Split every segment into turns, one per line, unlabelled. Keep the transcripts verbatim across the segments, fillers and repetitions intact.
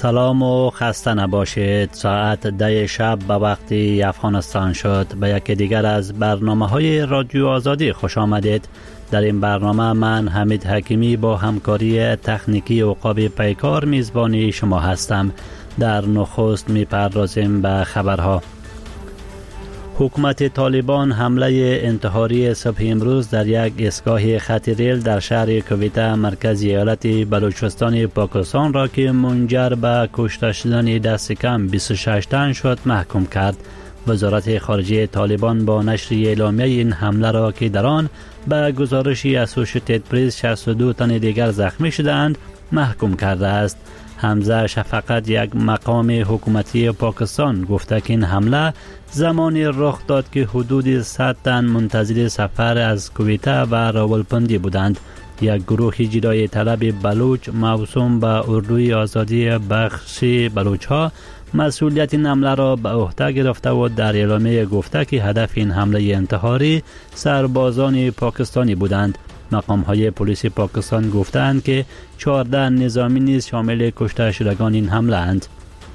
سلام و خسته نباشید. ساعت ده شب به وقت افغانستان شد. به یکی دیگر از برنامه های رادیو آزادی خوش آمدید. در این برنامه من حمید حکیمی با همکاری تکنیکی عقاب پیکار میزبانی شما هستم. در نخست میپردازیم به خبرها. حکومت طالبان حمله انتحاری صبح امروز در یک ایستگاه خط ریل در شهر کویته مرکز ایالت بلوچستان پاکستان را که منجر به کشته شدن دست کم بیست و شش تن شد محکوم کرد. وزارت خارجه طالبان با نشر اعلامیه این حمله را که در آن به گزارش اسوشییتد پرس شصت و دو تن دیگر زخمی شدند محکوم کرده است. حمزه شفقت، یک مقام حکومتی پاکستان، گفته که این حمله زمانی رخ داد که حدود صد تن منتظر سفر از کویته و راولپندی بودند. یک گروه جدای طلب بلوچ موسوم به اردوی آزادی بخش بلوچ ها مسئولیت این حمله را به عهده گرفته و در اعلامیه گفته که هدف این حمله انتحاری سربازان پاکستانی بودند. مقام های پلیس پاکستان گفتند که چهارده نظامی نیز شامل کشته شدگان این حمله اند.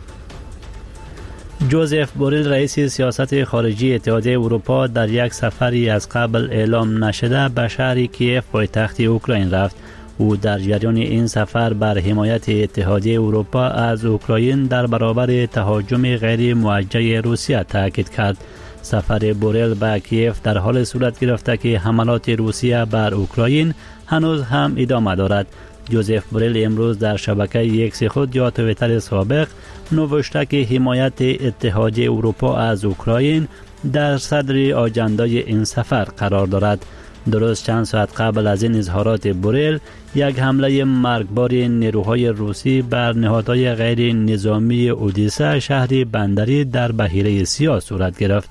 جوزف بوریل رئیس سیاست خارجی اتحادیه اروپا در یک سفری از قبل اعلام نشده به شهر کیف پایتخت اوکراین رفت. او در جریان این سفر بر حمایت اتحادیه اروپا از اوکراین در برابر تهاجم غیر موجه روسیه تاکید کرد. سفر بوریل به کیف در حال صورت گرفته که حملات روسیه بر اوکراین هنوز هم ادامه دارد. جوزف بوریل امروز در شبکه ایکس خود یا توییتر سابق نوشته که حمایت اتحادیه اروپا از اوکراین در صدر آجندای این سفر قرار دارد. درست چند ساعت قبل از این اظهارات بوریل، یک حمله مرگبار نیروهای روسی بر نهادهای غیر نظامی اودیسه، شهری بندری در بحیره سیاه صورت گرفت.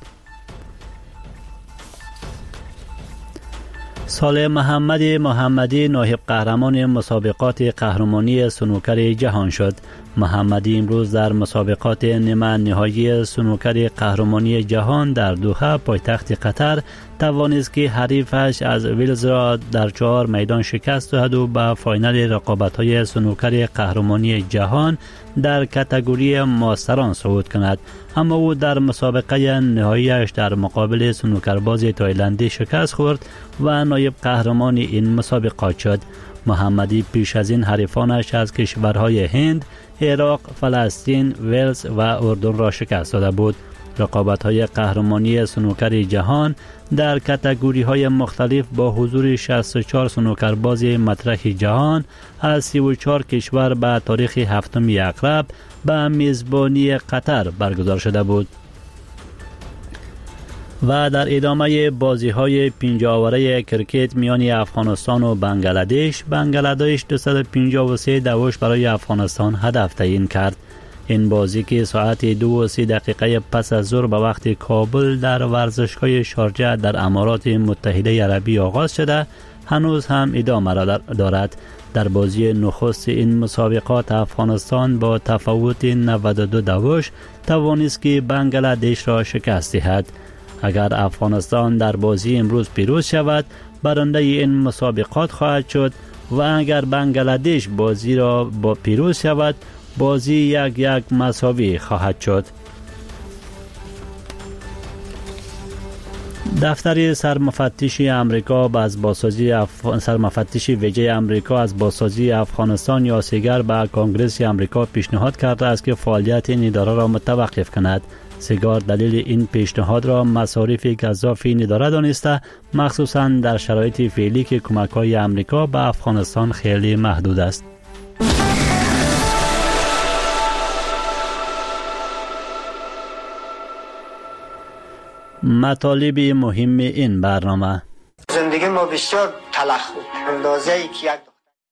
صالح محمد محمدی نایب قهرمان مسابقات قهرمانی سنوکر جهان شد. محمدی امروز در مسابقات نیمه نهایی سنوکر قهرمانی جهان در دوحه پایتخت قطر توانست که حریفش از ویلز را در چهار میدان شکست دهد و به فاینال رقابت‌های سنوکر قهرمانی جهان در کاتگوری ماستران صعود کند. اما او در مسابقه نهاییش در مقابل سنوکرباز تایلندی شکست خورد و نایب قهرمان این مسابقات شد. محمدی پیش از این حریفانش از کشورهای هند، عراق، فلسطین، ولز و اردن را شکست داده بود. رقابت‌های قهرمانی سنوکر جهان در کاتگوری‌های مختلف با حضور شصت و چهار سنوکرباز مطرح جهان از سی و چهار کشور به تاریخ هفتم اکرب به میزبانی قطر برگزار شده بود. و در ادامه بازی‌های پنجاه اوره کرکت میان افغانستان و بنگلادش، بنگلادش دویست و پنجاه و سه دوش برای افغانستان هدف تعیین کرد. این بازی که ساعت دو و سی دقیقه پس از ظهر به وقت کابل در ورزشگاه شارجه در امارات متحده عربی آغاز شده، هنوز هم ادامه دارد. در بازی نخست این مسابقات افغانستان با تفاوت نود و دو دوش توانست که بنگلادش را شکست دهد. اگر افغانستان در بازی امروز پیروز شود، برنده این مسابقات خواهد شد و اگر بنگلادش بازی را با پیروز شود، بازی یک یک مساوی خواهد شد. دفتر سرمفتش امریکا از بازسازی اف... سرمفتش ویژه امریکا از بازسازی افغانستان یا سیگر به کانگرس امریکا پیشنهاد کرده است که فعالیت این اداره را متوقف کند. سیگار دلیل این پیشنهاد را مصارف گزاف این اداره دانسته، مخصوصاً در شرایط فعلی که کمک‌های امریکا به افغانستان خیلی محدود است. مطالب مهم این برنامه:
زندگی ما بسیار تلخ بود، اندازه ای که یک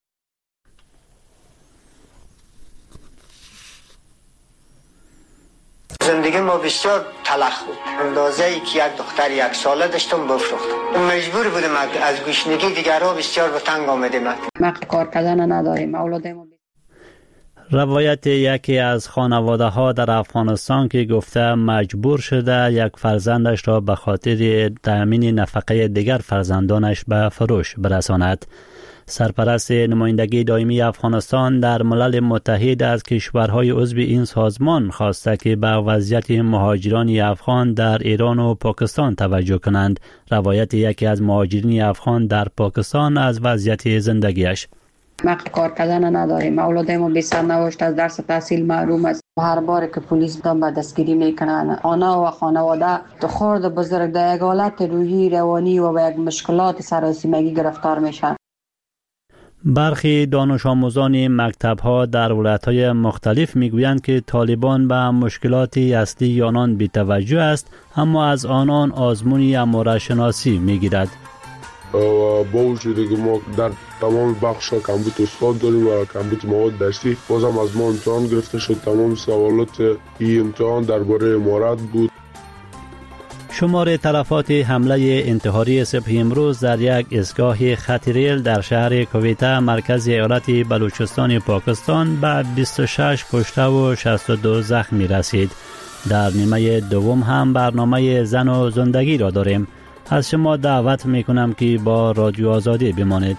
زندگی ما بسیار تلخ بود، اندازه ای که یک دختر یک ساله داشتم بفروختم. مجبور بودم از گوشنگی دیگرها بسیار به تنگ آمدیم.
ما کار کردن نداریم. اولاد ما
روایت یکی از خانواده ها در افغانستان که گفته مجبور شده یک فرزندش را به خاطر تأمین نفقه دیگر فرزندانش به فروش برساند. سرپرست نمایندگی دائمی افغانستان در ملل متحد از کشورهای عضو این سازمان خواسته که به وضعیت مهاجران افغان در ایران و پاکستان توجه کنند. روایت یکی از مهاجرین افغان در پاکستان از وضعیت زندگیش:
ما کار کردن نداریم، اولادای ما بی سرنوشت از درس تحصیل محروم است. هر بار که پلیس دام به دستگیری میکنن، آنها و خانواده تو خرد بزرگ در یک حالت روحی روانی و به یک مشکلات سراسیمگی گرفتار میشن.
برخی دانش آموزان مکتب‌ها در ولایت‌های مختلف میگویند که طالبان به مشکلات اصلی آنان بی‌توجه است، اما از آنان آزمون اماره شناسی میگیرد.
با وجودی که ما در تمام بخش‌ها کمبود استاد داریم و کمبود مواد درسی، بازم از ما امتحان گرفته شد. تمام سوالات این امتحان درباره امارات بود.
شمار تلفات حمله انتحاری صبح امروز در یک ایستگاه خط ریل در شهر کویته مرکز ایالت بلوچستان پاکستان به بیست و شش کشته و شصت و دو زخمی رسید. در نیمه دوم هم برنامه زن و زندگی را داریم. از شما دعوت میکنم که با رادیو آزادی بمانید.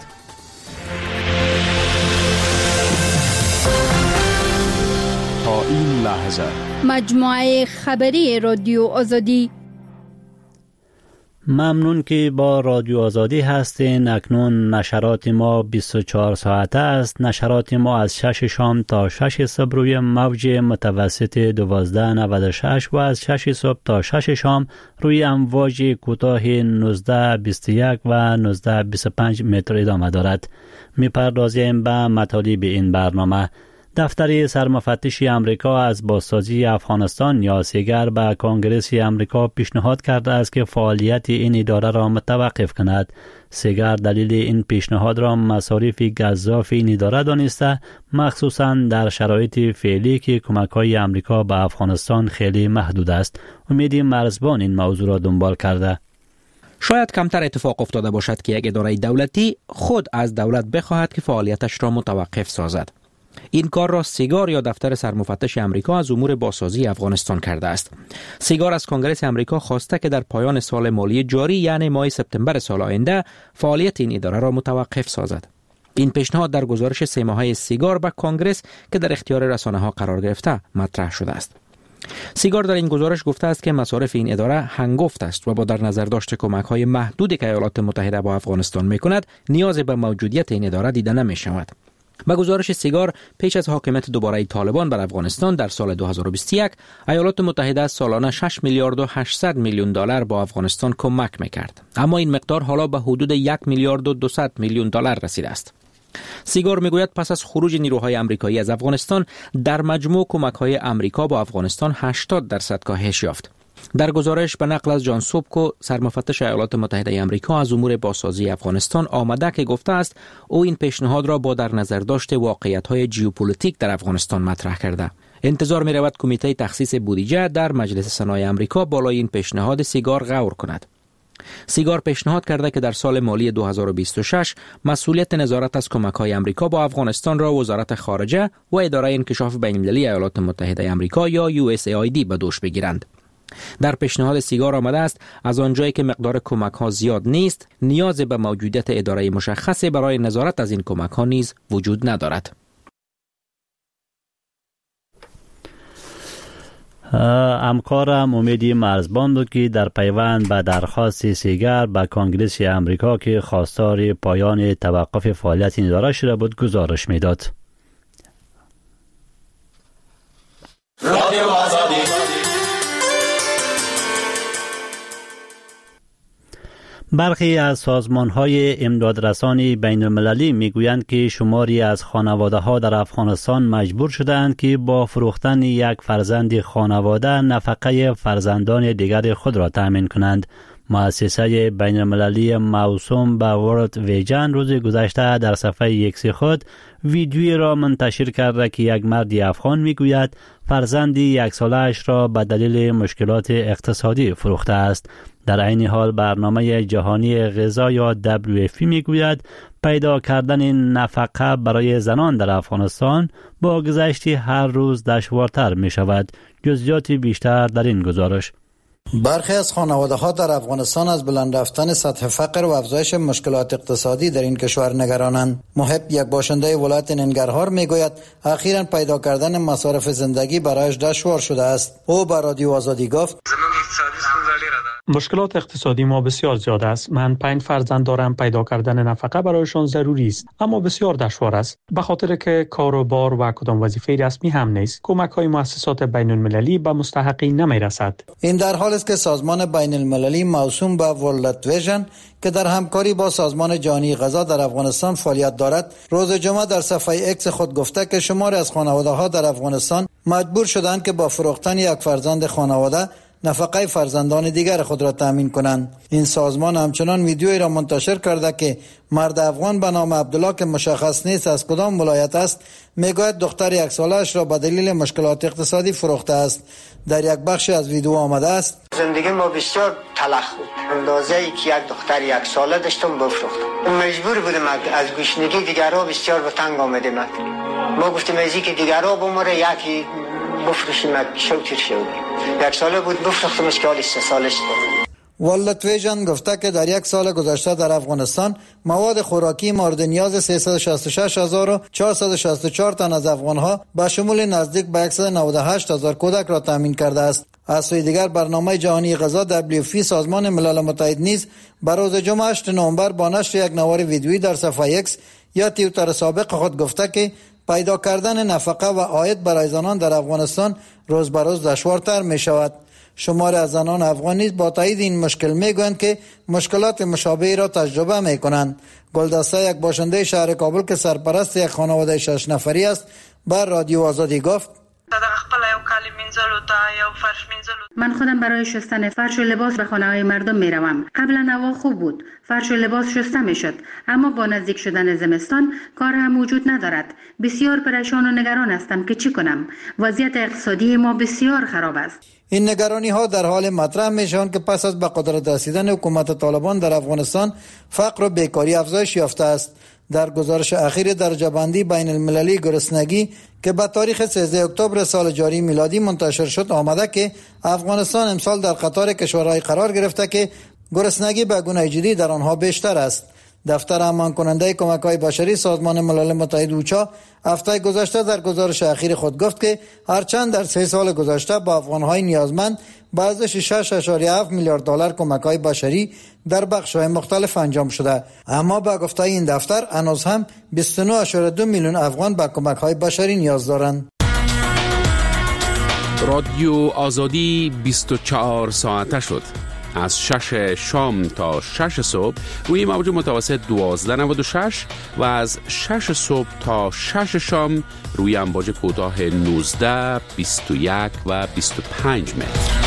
تا این لحظه
مجموعه خبری رادیو آزادی.
ممنون که با رادیو آزادی هستین. اکنون نشرات ما بیست و چهار ساعته است. نشرات ما از شش شام تا شش صبح روی موج متوسط دوازده نود و شش و از شش صبح تا شش شام روی امواج کوتاه نوزده بیست و یک و نوزده بیست و پنج متر ادامه دارد. میپردازیم به مطالب این برنامه. دفتر سرمفتش امریکا از بازسازی افغانستان یا سیگر به کنگرس امریکا پیشنهاد کرده است که فعالیت این اداره را متوقف کند. سیگر دلیل این پیشنهاد را مصارف گزاف این اداره دانسته، مخصوصاً در شرایط فعلی که کمک‌های امریکا به افغانستان خیلی محدود است. امید مرزبان این موضوع را دنبال کرده.
شاید کمتر اتفاق افتاده باشد که یک اداره دولتی خود از دولت بخواهد که فعالیتش را متوقف سازد. این کار را سیگار یا دفتر سرمفتش امریکا از امور بازسازی افغانستان کرده است. سیگار از کنگرس امریکا خواسته که در پایان سال مالی جاری یعنی ماه سپتامبر سال آینده فعالیت این اداره را متوقف سازد. این پیشنهاد در گزارش سه ماهه سیگار به کنگرس که در اختیار رسانه‌ها قرار گرفته مطرح شده است. سیگار در این گزارش گفته است که مصارف این اداره هنگفت است و با در نظر داشت کمک‌های محدودی که ایالات متحده با افغانستان می‌کند، نیاز به موجودیت این اداره دیده نمی‌شود. با گزارش سیگار، پیش از حاکمیت دوباره طالبان بر افغانستان در سال دو هزار و بیست و یک، ایالات متحده سالانه شش میلیارد و هشتصد میلیون دلار با افغانستان کمک میکرد. اما این مقدار حالا به حدود یک میلیارد و دویست میلیون دلار رسیده است. سیگار میگوید پس از خروج نیروهای آمریکایی از افغانستان، در مجموع کمک‌های آمریکا با افغانستان هشتاد درصد کاهش یافت. در گزارش به نقل از جان سوبکو، سرمفتش ایالات متحده آمریکا از امور بازسازی افغانستان آمده که گفته است او این پیشنهاد را با در نظر داشت واقعیت‌های ژئوپلیتیک در افغانستان مطرح کرده. انتظار می رود کمیته تخصیص بودجه در مجلس سنای آمریکا بالای این پیشنهاد سیگار غور کند. سیگار پیشنهاد کرده که در سال مالی دو هزار و بیست و شش مسئولیت نظارت از کمک‌های آمریکا با افغانستان را وزارت خارجه و اداره انکشاف بین‌المللی ایالات متحده آمریکا یا یو اس ای آی دی به دوش بگیرند. در پیشنهاد سیگار آمده است از آنجایی که مقدار کمک ها زیاد نیست، نیاز به موجودیت اداره مشخصی برای نظارت از این کمک ها نیز وجود ندارد.
همکارم امیدی مرزبان بود که در پیوند به درخواست سیگر به کنگرس امریکا که خواستار پایان توقف فعالیت این اداره شده بود گزارش میداد. رادیو آزادی. برخی از سازمان‌های امدادرسانی بین‌المللی می‌گویند که شماری از خانواده‌ها در افغانستان مجبور شدند که با فروختن یک فرزند خانواده نفقه فرزندان دیگر خود را تأمین کنند. مؤسسه بین‌المللی موسوم به ورلد ویژن روز گذشته در صفحه ایکس خود ویدیویی را منتشر کرده که یک مرد افغان می‌گوید فرزند یک ساله‌اش را به دلیل مشکلات اقتصادی فروخته است. در عین حال برنامه جهانی غذا یا دبلیو اف پی میگوید پیدا کردن نفقه برای زنان در افغانستان با گذشت هر روز دشوارتر می شود. جزئیات بیشتر در این گزارش.
برخی از خانواده ها در افغانستان از بلند رفتن سطح فقر و افزایش مشکلات اقتصادی در این کشور نگرانند. محب، یک باشنده ولایت ننگرهار، میگوید اخیراً پیدا کردن مصارف زندگی برایش دشوار شده است. او به رادیو آزادی گفت:
مشکلات اقتصادی ما بسیار زیاد است. من پنج فرزند دارم. پیدا کردن نفقه برایشان ضروری است، اما بسیار دشوار است، به خاطر که کار و بار و کدام وظیفه رسمی هم نیست. کمک های مؤسسات بین المللی به مستحقین نمی رسد.
این در حالی است که سازمان بین المللی موسوم به ورلد ویژن که در همکاری با سازمان جهانی غذا در افغانستان فعالیت دارد، روز جمعه در صفحه اکس خود گفته که شماری از خانواده ها در افغانستان مجبور شدند که با فروختن یک فرزند خانواده نفقه فرزندان دیگر خود را تامین کنند. این سازمان همچنان ویدیویی را منتشر کرده که مرد افغان به نام عبدالله که مشخص نیست از کدام ولایت است، میگوید دختر یک ساله‌اش را به دلیل مشکلات اقتصادی فروخته است. در یک بخشی از ویدیو آمده است:
زندگی ما بسیار تلخ بود. اندازه‌ای که یک دختر یک ساله داشتم بفروختم. مجبور بودم از گوشنگی دیگرها بسیار به تنگ آمدیم. ما گفتیم ازی که دیگرها بمره یکی بفروشیم، شو تیر شو. یک ساله بود بفروختمش که حالی سه سالش بود.
ورلد ویژن گفته که در یک سال گذشته در افغانستان مواد خوراکی مورد نیاز سیصد و شصت و شش هزار و چهارصد و شصت و چهار تن از افغانها به شمول نزدیک به صد و نود و هشت هزار کودک را تامین کرده است. از سوی دیگر برنامه جهانی غذا دبلیو اف پی سازمان ملل متحد نیز بر روز جمعه هشتم نوامبر با نشر یک نوار ویدیویی در صفحه اکس یا توییتر سابق خود گفته که پیدا کردن نفقه و عاید برای زنان در افغانستان روز به روز دشوارتر می شود. شماری از زنان افغان نیز با تایید این مشکل میگویند که مشکلات مشابهی را تجربه می کنند. گلدسته، یک باشنده شهر کابل که سرپرست یک خانواده شش نفری است، بر رادیو آزادی گفت:
من خودم برای شستن فرش و لباس به خانه های مردم می روم. قبلا هوا خوب بود، فرش و لباس شسته می شد، اما با نزدیک شدن زمستان کار هم وجود ندارد. بسیار پریشان و نگران هستم که چی کنم. وضعیت اقتصادی ما بسیار خراب است.
این نگرانی ها در حال مطرح می شوند که پس از به قدرت رسیدن حکومت طالبان در افغانستان فقر و بیکاری افزایش یافته است. در گزارش اخیر درجه بندی بین المللی گرسنگی که به تاریخ سیزدهم اکتبر سال جاری میلادی منتشر شد آمده که افغانستان امسال در قطار کشورهای قرار گرفته که گرسنگی به گونه جدی در آنها بیشتر است. دفتر امان کننده کمک‌های بشری سازمان ملل متحد اوچا هفته گذشته در گزارش اخیر خود گفت که هرچند در سه سال گذشته با افغان‌های نیازمند به ارزش شش اشاریه هفت میلیارد دلار کمک‌های بشری در بخش‌های مختلف انجام شده، اما با گفته این دفتر هنوز هم بیست و نه اشاریه دو میلیون افغان به کمک‌های بشری نیاز دارند.
رادیو آزادی بیست و چهار ساعته شد. از شش شام تا شش صبح روی موج متوسط دوازده نود و شش و از شش صبح تا شش شام روی امواج کوتاه نوزده، بیست و یک و بیست و پنج متر.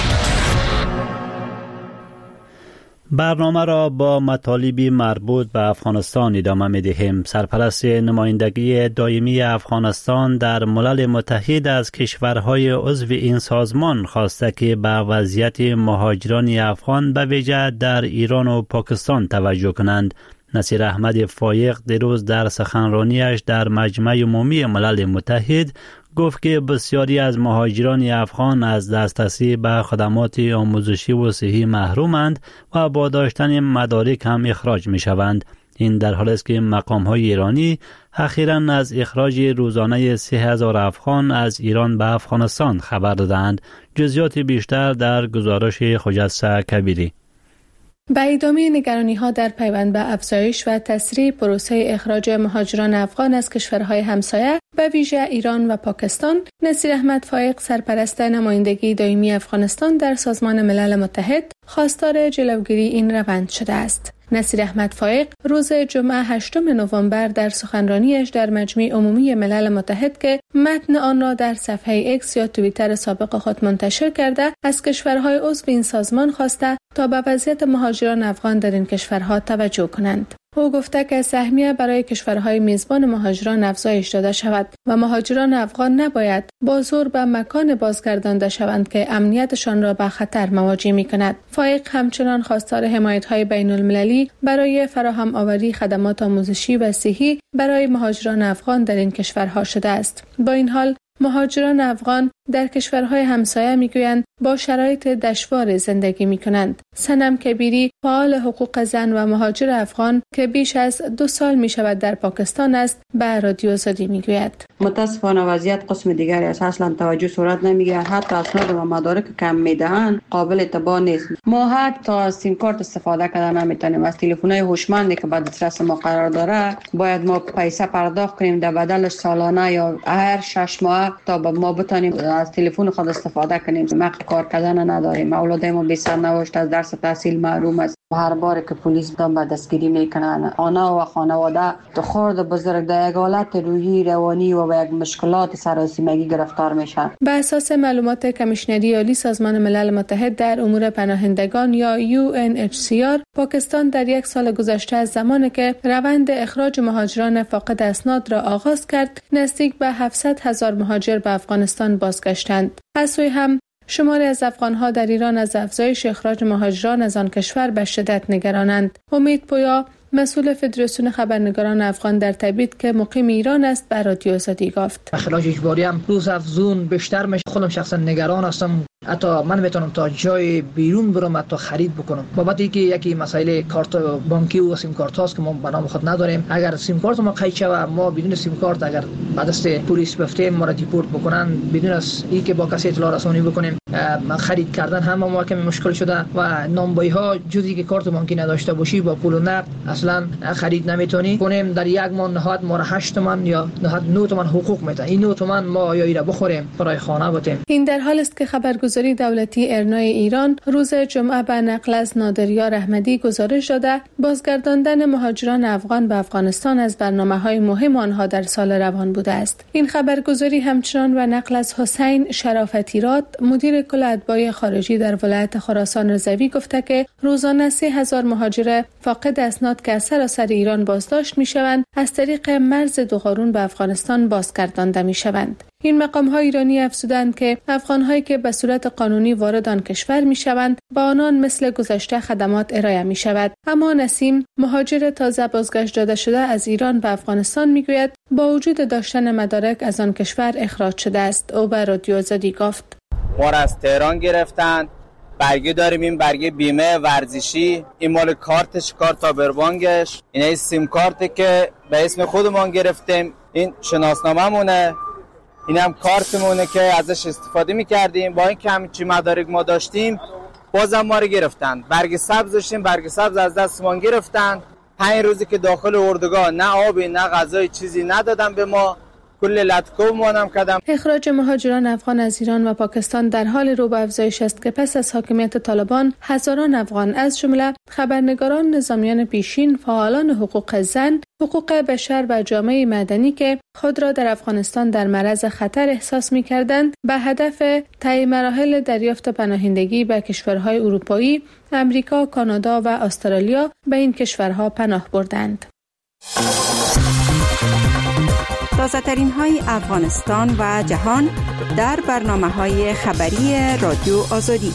برنامه را با مطالبی مربوط به افغانستان ادامه می‌دهیم. سرپرست نمایندگی دائمی افغانستان در ملل متحد از کشورهای عضو این سازمان خواسته که به وضعیت مهاجران افغان به ویژه در ایران و پاکستان توجه کنند. نصیر احمد فایق دیروز در سخنرانیش در مجمع عمومی ملل متحد گفت که بسیاری از مهاجران افغان از دسترسی به خدمات آموزشی و صحی محرومند و با داشتن مدارک هم اخراج می شوند. این در حالی است که مقام‌های ایرانی اخیراً از اخراج روزانه سه هزار افغان از ایران به افغانستان خبر دادند. جزئیات بیشتر در گزارش خجسته کبیری.
با ادامه نگرانی‌ها در پیوند به افزایش و تسریع پروسه اخراج مهاجران افغان از کشورهای همسایه به ویژه ایران و پاکستان، نصیر احمد فایق سرپرست نمایندگی دائمی افغانستان در سازمان ملل متحد خواستار جلوگیری این روند شده است. نصیر احمد فایق روز جمعه هشتم نوامبر در سخنرانیش در مجمع عمومی ملل متحد که متن آن را در صفحه اکس یا توییتر سابق خود منتشر کرده، از کشورهای عضو این سازمان خواسته تا به وضعیت مهاجران افغان در این کشورها توجه کنند. او گفته که سهمیه برای کشورهای میزبان مهاجران افزایش داده شود و مهاجران افغان نباید با زور به مکان بازگردانده شوند که امنیتشان را به خطر مواجه می‌کند. فایق همچنان خواستار حمایت‌های بین‌المللی برای فراهم آوری خدمات آموزشی و صحی برای مهاجران افغان در این کشورها شده است. با این حال مهاجران افغان در کشورهای همسایه میگویند با شرایط دشوار زندگی میکنند. سنم کبیری فعال حقوق زن و مهاجر افغان که بیش از دو سال می شود در پاکستان است به رادیو آزادی میگوید
متاسفانه وضعیت قسم دیگری است. اصلا توجه صورت نمیگیرد. حتی اسناد و مدارک کم میدهند قابل اتباع نیست. ما حتی از سیم کارت استفاده کردن نمیتونیم. از تلفن‌های هوشمندی که بعد دسترس ما قرار داره باید ما پیسه پرداخت کنیم در بدلش سالانه یا هر شش ماه تا ما بتونیم از تلفن خود استفاده کنیم. ما کار کردن نداریم. اولادای ما بی سرنوشت از درس تحصیل محروم است. هر بار که پلیس دام به دستگیری میکنن آنها و خانواده تو خرد بزرگ در یک حالت روحی روانی و یک مشکلات سراسیمگی گرفتار میشن.
به اساس معلومات کمیشنری عالی سازمان ملل متحد در امور پناهندگان یا یو ان اچ سی آر، پاکستان در یک سال گذشته از زمانی که روند اخراج مهاجران فاقد اسناد را آغاز کرد نزدیک به هفتصد هزار مهاجر به افغانستان بازگشتند. از سوی هم شماری از افغان‌ها در ایران از افزایش اخراج مهاجران از آن کشور به شدت نگرانند. امید پویا مسئول فدراسیون خبرنگاران افغان در تبعید که مقیم ایران است بر رادیو آزادی گفت
اخراج اجباری هم روز افزون بیشتر میشه. خودم شخصا نگران هستم. حتی من میتونم تا جای بیرون برم حتی خرید بکنم بابت اینکه یکی مسائل کارت بانکی و سیم کارت هاست که ما به نام خود نداریم. اگر سیم کارت ما قید شود ما بدون سیم کارت اگر به دست پلیس بفتیم ما را دیپورت بکنن بدون از اینکه با کسی اطلاع رسانی بکنیم خرید کردن هم ما کمی مشکل شده و نامبایی ها جزی که کارت بانکی نداشته باشی با پول و نقد اصلا خرید نمیتونی کنیم. در یک ماه نهایت ما را هشت تومن یا نهایت نه تومن حقوق میده. این نه تومن ما یا ایرا بخوریم برای خانه بتیم.
این در حال است که خبرگزاری دولتی ارنای ایران روز جمعه به نقل از نادریار احمدی گزارش داده بازگرداندن مهاجران افغان به افغانستان از برنامه‌های مهم آنها در سال روان بوده است. این خبرگزاری همچنان و نقل از حسین شرافتی راد مدیر کل اتباع خارجی در ولایت خراسان رضوی گفته که روزانه سه هزار مهاجر فاقد اسناد که از سراسر ایران بازداشت می‌شوند از طریق مرز دوقارون به افغانستان بازگردانده می‌شوند. این مقام‌ها ایرانی افزودند که افغان‌هایی که به صورت قانونی وارد آن کشور می‌شوند با آنان مثل گذشته خدمات ارائه می‌شود. اما نسیم مهاجر تازه بازگشت داده شده از ایران به افغانستان می‌گوید با وجود داشتن مدارک از آن کشور اخراج شده است. او به رادیو آزادی گفت
ما را از تهران گرفتند. برگه داریم این برگه بیمه ورزشی این مال کارتش کارت آبربانگش این سیم کارتی که به اسم خودمان گرفتیم این شناسنامه مونه این هم کارتمونه که ازش استفاده میکردیم. با این که همیچی مدارک ما داشتیم بازم ما رو گرفتن. برگ سبز داشتیم برگ سبز از دستمان گرفتن. پنج روزی که داخل اردوگاه نه آبی نه غذای چیزی ندادن به ما. کل لطکو مانم کردم.
اخراج مهاجران افغان از ایران و پاکستان در حال رو به افزایش است که پس از حاکمیت طالبان هزاران افغان از جمله خبرنگاران، نظامیان پیشین، فعالان حقوق زن، حقوق بشر و جامعه مدنی که خود را در افغانستان در معرض خطر احساس می‌کردند به هدف طی مراحل دریافت پناهندگی به کشورهای اروپایی، امریکا، کانادا و استرالیا به این کشورها پناه بردند.
تازه‌ترین های افغانستان و جهان در برنامه‌های خبری رادیو آزادی.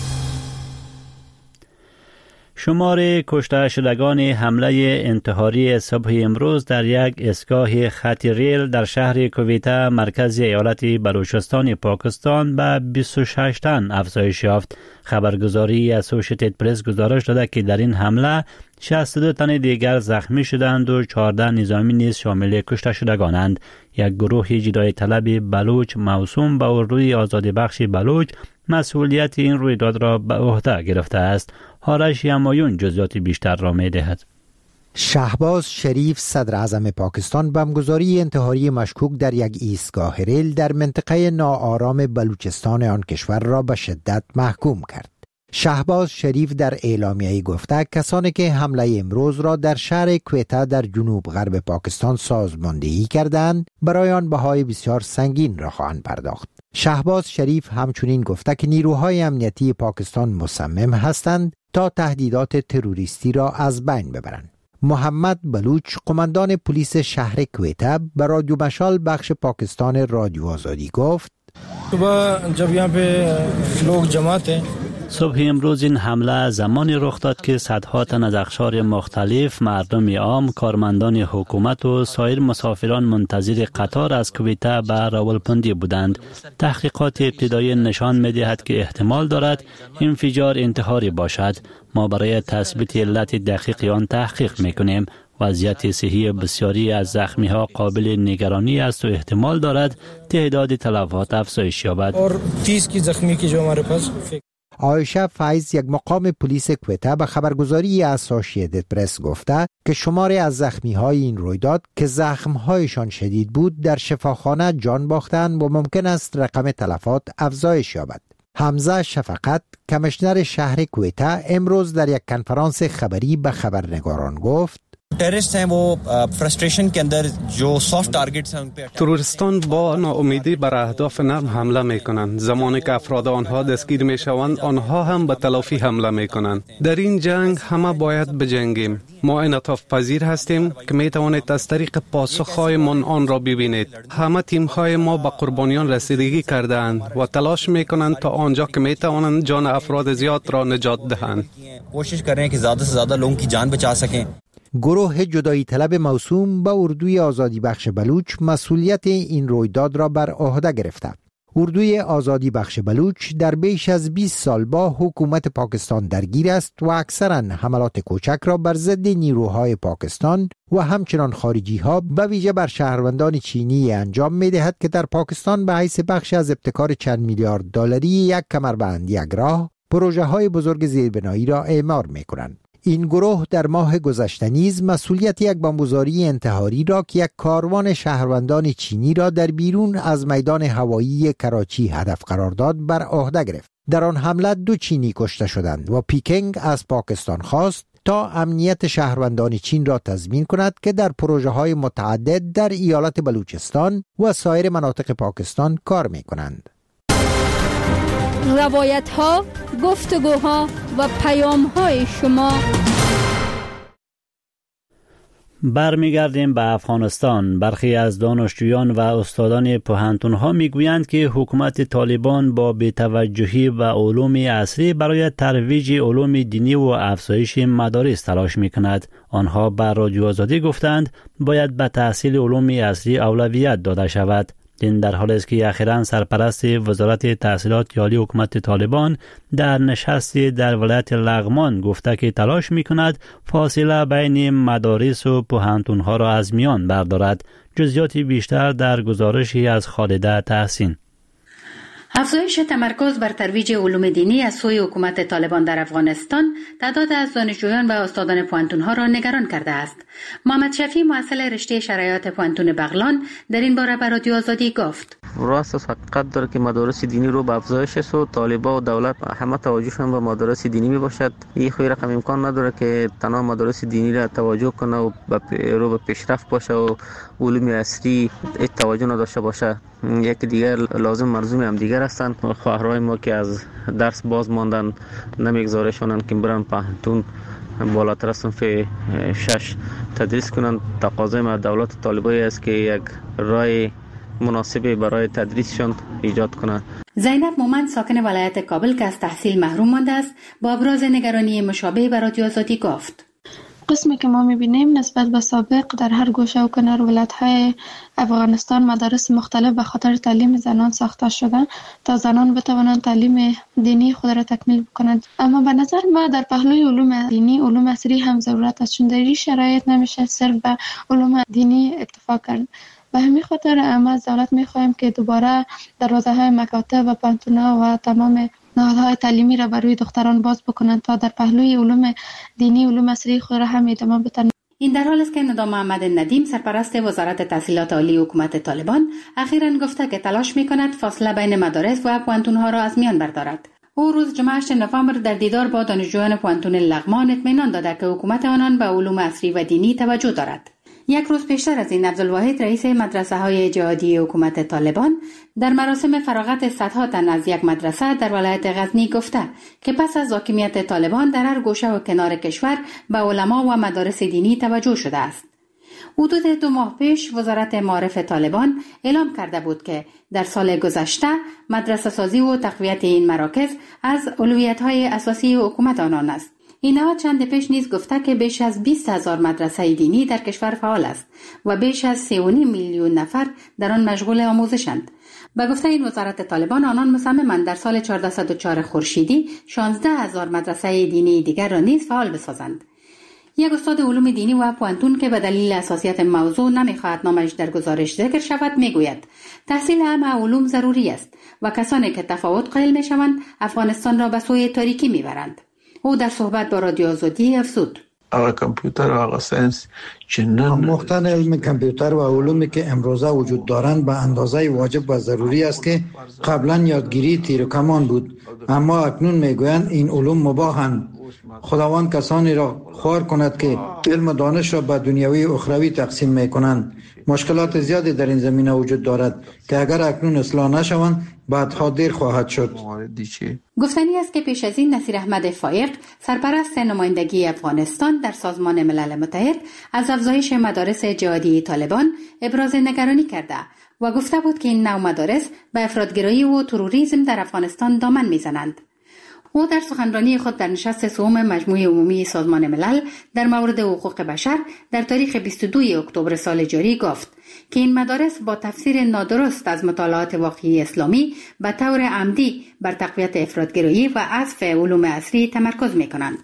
شمار کشته شدگان حمله انتحاری صبح امروز در یک ایستگاه خط ریل در شهر کویته مرکز ایالت بلوچستان پاکستان به بیست و شش تن افزایش یافت. خبرگزاری اسوسییتد پرس گزارش داده که در این حمله شصت و دو تن دیگر زخمی شدند و چهارده نظامی نیز شامل کشته شدگانند. یک گروه جدای طلب بلوچ موسوم به اردوی آزادی بخش بلوچ مسئولیت این رویداد را به عهده گرفته است. آرش یمایون جزئیات بیشتر را می دهد.
شهباز شریف صدر اعظم پاکستان بمبگذاری انتحاری مشکوک در یک ایستگاه ریل در منطقه ناآرام بلوچستان آن کشور را به شدت محکوم کرد. شهباز شریف در اعلامیه‌ای گفته کسانی که حمله امروز را در شهر کویته در جنوب غرب پاکستان سازماندهی کردند برای آن بهای بسیار سنگین را خواهند پرداخت. شهباز شریف همچنین گفته که نیروهای امنیتی پاکستان مصمم هستند تا تهدیدات تروریستی را از بین ببرند. محمد بلوچ قماندان پلیس شهر کویته به رادیو مشال بخش پاکستان رادیو آزادی گفت
صبح جب یہاں پہ لوگ جمع تھے
صبح امروز این حمله زمانی رخ داد که صدها تن از اقشار مختلف، مردم عام، کارمندان حکومت و سایر مسافران منتظر قطار از کویته به راولپندی بودند. تحقیقات ابتدایی نشان می‌دهد که احتمال دارد انفجار انتحاری باشد. ما برای تثبیت علت دقیق آن تحقیق می‌کنیم. وضعیت صحی بسیاری از زخمی ها قابل نگرانی است و احتمال دارد تعداد تلفات افزایش یابد.
اور تیس کی زخمی کی جو ہمارے پاس.
عایشه فیض، یک مقام پلیس کویته، به خبرگزاری اسوسییتد پرس گفته که شماری از زخمی های این رویداد که زخم هایشان شدید بود در شفاخانه جان باختند و ممکن است رقم تلفات افزایش یابد. حمزه شفقت، کمیشنر شهر کویته، امروز در یک کنفرانس خبری به خبرنگاران گفت
टेररिस्ट हैं वो फ्रस्ट्रेशन के अंदर जो सॉफ्ट टारगेट्स हैं उन पे
تروریستان با ناامیدی بر اهداف نرم حمله میکنند. زمانی که افراد آنها دستگیر میشوند آنها هم به تلافی حمله میکنند. در این جنگ همه باید بجنگیم. ما انعطاف پذیر هستیم که میتوانید از طریق پاسخهایمان آن را ببینید. همه تیم‌های ما به قربانیان رسیدگی کرده‌اند و تلاش میکنند تا آنجا که میتوانند جان افراد زیاد را نجات دهند.
کوشش कर रहे हैं कि ज्यादा से ज्यादा लोगों की जान बचा सकें.
گروه جدایی طلب موسوم به اردوی آزادی بخش بلوچ مسئولیت این رویداد را بر عهده گرفته. اردوی آزادی بخش بلوچ در بیش از بیست سال با حکومت پاکستان درگیر است و اکثرا حملات کوچک را بر ضد نیروهای پاکستان و همچنان خارجی ها به ویژه بر شهروندان چینی انجام می دهد که در پاکستان به حیث بخش از ابتکار چند میلیارد دلاری یک کمربند یک راه پروژه های بزرگ زیربنایی را اعمار می کنند. این گروه در ماه گذشته نیز مسئولیت یک بمبگذاری انتحاری را که یک کاروان شهروندان چینی را در بیرون از میدان هوایی کراچی هدف قرار داد بر عهده گرفت. در آن حمله دو چینی کشته شدند و پیکنگ از پاکستان خواست تا امنیت شهروندان چین را تضمین کند که در پروژه های متعدد در ایالت بلوچستان و سایر مناطق پاکستان کار می کنند.
روایت ها، گفتگوها و پیام های شما.
برمیگردیم به افغانستان. برخی از دانشجویان و استادان پوهنتون‌ها میگویند که حکومت طالبان با بی‌توجهی و علوم عصری برای ترویج علوم دینی و افزایش مدارس تلاش میکند. آنها به رادیو آزادی گفتند باید به تحصیل علوم عصری اولویت داده شود. این در حالی است که اخیراً سرپرست وزارت تحصیلات عالی حکومت طالبان در نشستی در ولایت لغمان گفته که تلاش می‌کند فاصله بین مدارس و پوهنتون‌ها را از میان بردارد. جزئیاتی بیشتر در گزارشی از خالده تحسین.
افزایش تمرکز بر ترویج علوم دینی از سوی حکومت طالبان در افغانستان تعداد از دانشجویان و استادان پوهنتون‌ها را نگران کرده است. محمد شفیع محصل رشته شرایط پوهنتون بغلان در این باره به رادیو آزادی گفت:
راست حقیقت داره که مدارس دینی رو به افزایش است و طالبان و دولت همه توجهشون به مدارس دینی می باشد. این خیلی رقم امکان نداره که تنها مدارس دینی را توجه کنه و رو به پیشرفت باشه و علوم عصری توجه نداشته باشه. یکی دیگر لازم مرزوم هم دیگر هستند. خواهرای ما که از درس باز ماندن نمیگذارشونن که برن پوهنتون بالاتر از صنف شش تدریس کنند. تقاضای ما دولت طالبانی است که یک راه مناسب برای تدریسشان ایجاد کنند.
زینب مومند ساکن ولایت کابل که از تحصیل محروم مانده است با ابراز نگرانی مشابه به رادیو آزادی گفت:
قسمی که ما می‌بینیم نسبت به سابق در هر گوشه و کنار ولایت‌های افغانستان مدارس مختلف به خاطر تعلیم زنان ساخته شدند تا زنان بتوانند تعلیم دینی خود را تکمیل کنند. اما به نظر ما در پهلوی علوم دینی علوم عصری هم ضرورت است، چون در این شرایط نمیشه صرف به علوم دینی اکتفا کرد. به همین خاطر ما از دولت می‌خواهیم که دوباره دروازه‌های مکاتب و پانتون‌ها و تمام نهادهای تعلیمی را برای دختران باز بکنند تا در پهلوی علوم دینی علوم عصری خود را هم ادامه بدهند.
این در حال است که ندام محمد ندیم سرپرست وزارت تحصیلات عالی حکومت طالبان اخیراً گفته که تلاش می‌کند فاصله بین مدارس و پوهنتون‌ها را از میان بردارد. او روز جمعه هشتم نوامبر در دیدار با دانشجویان پوهنتون لغمان اطمینان داده که حکومت آنان به علوم عصری و دینی توجه دارد. یک روز پیشتر از این عبدالواحد رئیس مدرسه های جهادی حکومت طالبان در مراسم فراغت صدها تن از یک مدرسه در ولایت غزنی گفته که پس از حاکمیت طالبان در هر گوشه و کنار کشور به علما و مدارس دینی توجه شده است. حدود دو ماه پیش وزارت معارف طالبان اعلام کرده بود که در سال گذشته مدرسه سازی و تقویت این مراکز از اولویت‌های اساسی حکومت آنان است. این نهاد چند پیش نیز گفته که بیش از بیست هزار مدرسه دینی در کشور فعال است و بیش از سه و نیم میلیون نفر در آن مشغول آموزشند. به گفته این وزارت طالبان، آنان مصممند در سال چهارصد و چهار خورشیدی شانزده هزار مدرسه دینی دیگر را نیز فعال بسازند. یک استاد علوم دینی و پوانتون که به دلیل حساسیت موضوع نمیخواهد نامش در گزارش ذکر شود میگوید تحصیل همه علوم ضروری است و کسانی که تفاوت قائل میشوند افغانستان را به سوی تاریکی میبرند. او در صحبت با رادیو آزادی افزود:
هغه کامپیوتر و هغه ساینس چې نن
آموختن علم کامپیوتر و علومی که امروزه وجود دارند به اندازه واجب و ضروری است که قبلا یادگیری تیر و کمان بود، اما اکنون میگویند این علوم مباحند. خداوند کسانی را خوار کند که علم و دانش را به دنیوی و اخروی تقسیم میکنند. مشکلات زیادی در این زمینه وجود دارد که اگر اکنون اصلاح نشوند بعدها دیر خواهد شد.
گفتنی است که پیش از این نصیر احمد فایق سرپرست نمایندگی افغانستان در سازمان ملل متحد از افزایش مدارس جهادی طالبان ابراز نگرانی کرده و گفته بود که این نوع مدارس به افراطگرایی و تروریسم در افغانستان دامن میزنند. او در سخنرانی خود در نشست سوم مجمع عمومی سازمان ملل در مورد حقوق بشر در تاریخ بیست و دوم اکتبر سال جاری گفت که این مدارس با تفسیر نادرست از مطالعات واقعی اسلامی به طور عمدی بر تقویت افراطگرایی و حذف علوم عصری تمرکز می‌کنند.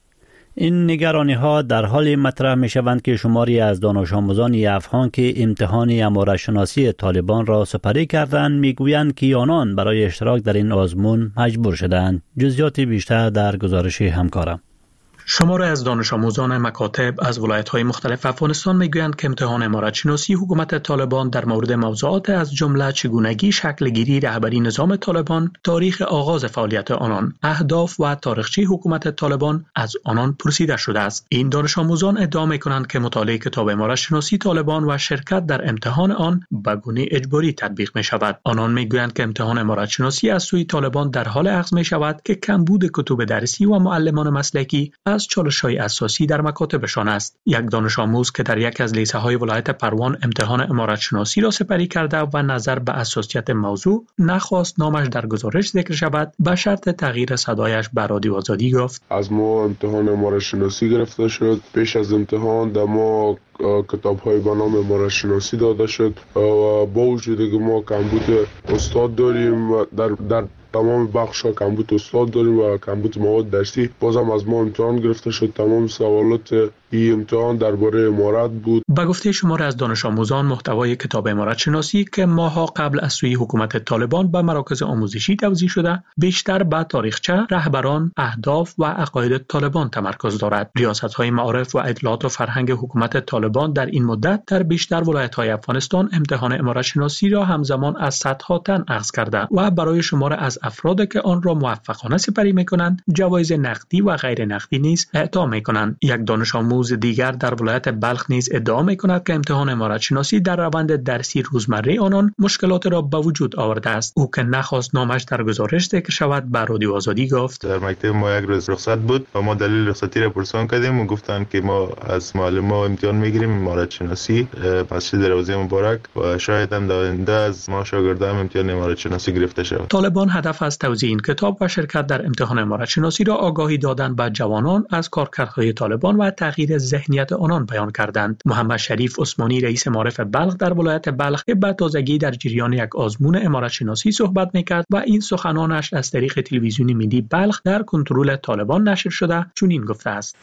این نگرانی ها در حال مطرح می شوند که شماری از دانش آموزان افغان که امتحان امارت‌شناسی طالبان را سپری کردند میگویند که آنان برای اشتراک در این آزمون مجبور شدند. جزئیات بیشتر در گزارش همکارم.
شماری از دانش آموزان مکاتب از ولایت‌های مختلف افغانستان میگویند که امتحان امارت‌شناسی حکومت طالبان در مورد موضوعات از جمله چگونگی شکلگیری رهبری نظام طالبان، تاریخ آغاز فعالیت آنان، اهداف و تاریخچه حکومت طالبان از آنان پرسیده شده است. این دانش آموزان ادعا می‌کنند که مطالعه کتاب امارت‌شناسی طالبان و شرکت در امتحان آن به گونه اجباری تطبیق می‌شود. آنان میگویند که امتحان امارت‌شناسی از سوی طالبان در حال اخذ می‌شود که کمبود کتب درسی و معلمان مسلکی از چالش‌های اساسی در مکاتبشان است. یک دانش آموز که در یک از لیسه‌های ولایت پروان امتحان امارت‌شناسی را سپری کرده و نظر به اساسیت موضوع نخواست نامش در گزارش ذکر شود، به شرط تغییر صدایش به رادیو آزادی گفت:
از ما امتحان امارت‌شناسی گرفته شد. پیش از امتحان در ما کتاب‌های به نام امارت‌شناسی داده شد و با وجود که ما کمبود استاد داریم در در تمام بخش‌ها کمبود استاد داریم و کمبود مواد درسی، بازم از ما امتحان گرفته شد. تمام سوالات این امتحان درباره امارت بود.
با گفته شمار از دانش آموزان، محتوای کتاب امارت شناسی که ماها قبل از سوی حکومت طالبان به مراکز آموزشی توزیع شده، بیشتر به تاریخچه، رهبران، اهداف و عقاید طالبان تمرکز دارد. ریاست‌های معارف و اطلاعات و فرهنگ حکومت طالبان در این مدت در بیشتر ولایت‌های افغانستان امتحان امارت شناسی را همزمان از صدها تن اخذ کرده و برای شمار از افرادی که آن را موفقانه سپری می‌کنند، جوایز نقدی و غیر نقدی نیز اعطا می‌کنند. یک دانش آموز دیگر در ولایت بلخ نیز ادعا می‌کند که امتحان امارت شناسی در روند درسی روزمره آنان مشکلات را به وجود آورده است. او که نخواست نامش در گزارش ذکر شود، به رادیو آزادی گفت:
در مکتب ما یک روز رخصت بود و ما دلیل رخصتی را پرسان کردیم و گفتند که ما از معلم‌ها امتحان می‌گیریم امارت شناسی. مسجد روزه مبارک و شاید هم داینده از ما شاگردان امتحان امارت شناسی گرفته شود.
طالبان هدف از توزیع این کتاب و شرکت در امتحان امارت شناسی را آگاهی دادن به جوانان از کارکردهای طالبان و تغییر ذهنیت آنان بیان کردند. محمد شریف عثمانی رئیس معارف بلخ در ولایت بلخ که به تازگی در جریان یک آزمون امارت شناسی صحبت میکرد و این سخنانش از طریق تلویزیون ملی بلخ در کنترل طالبان نشر شده، چنین گفته است: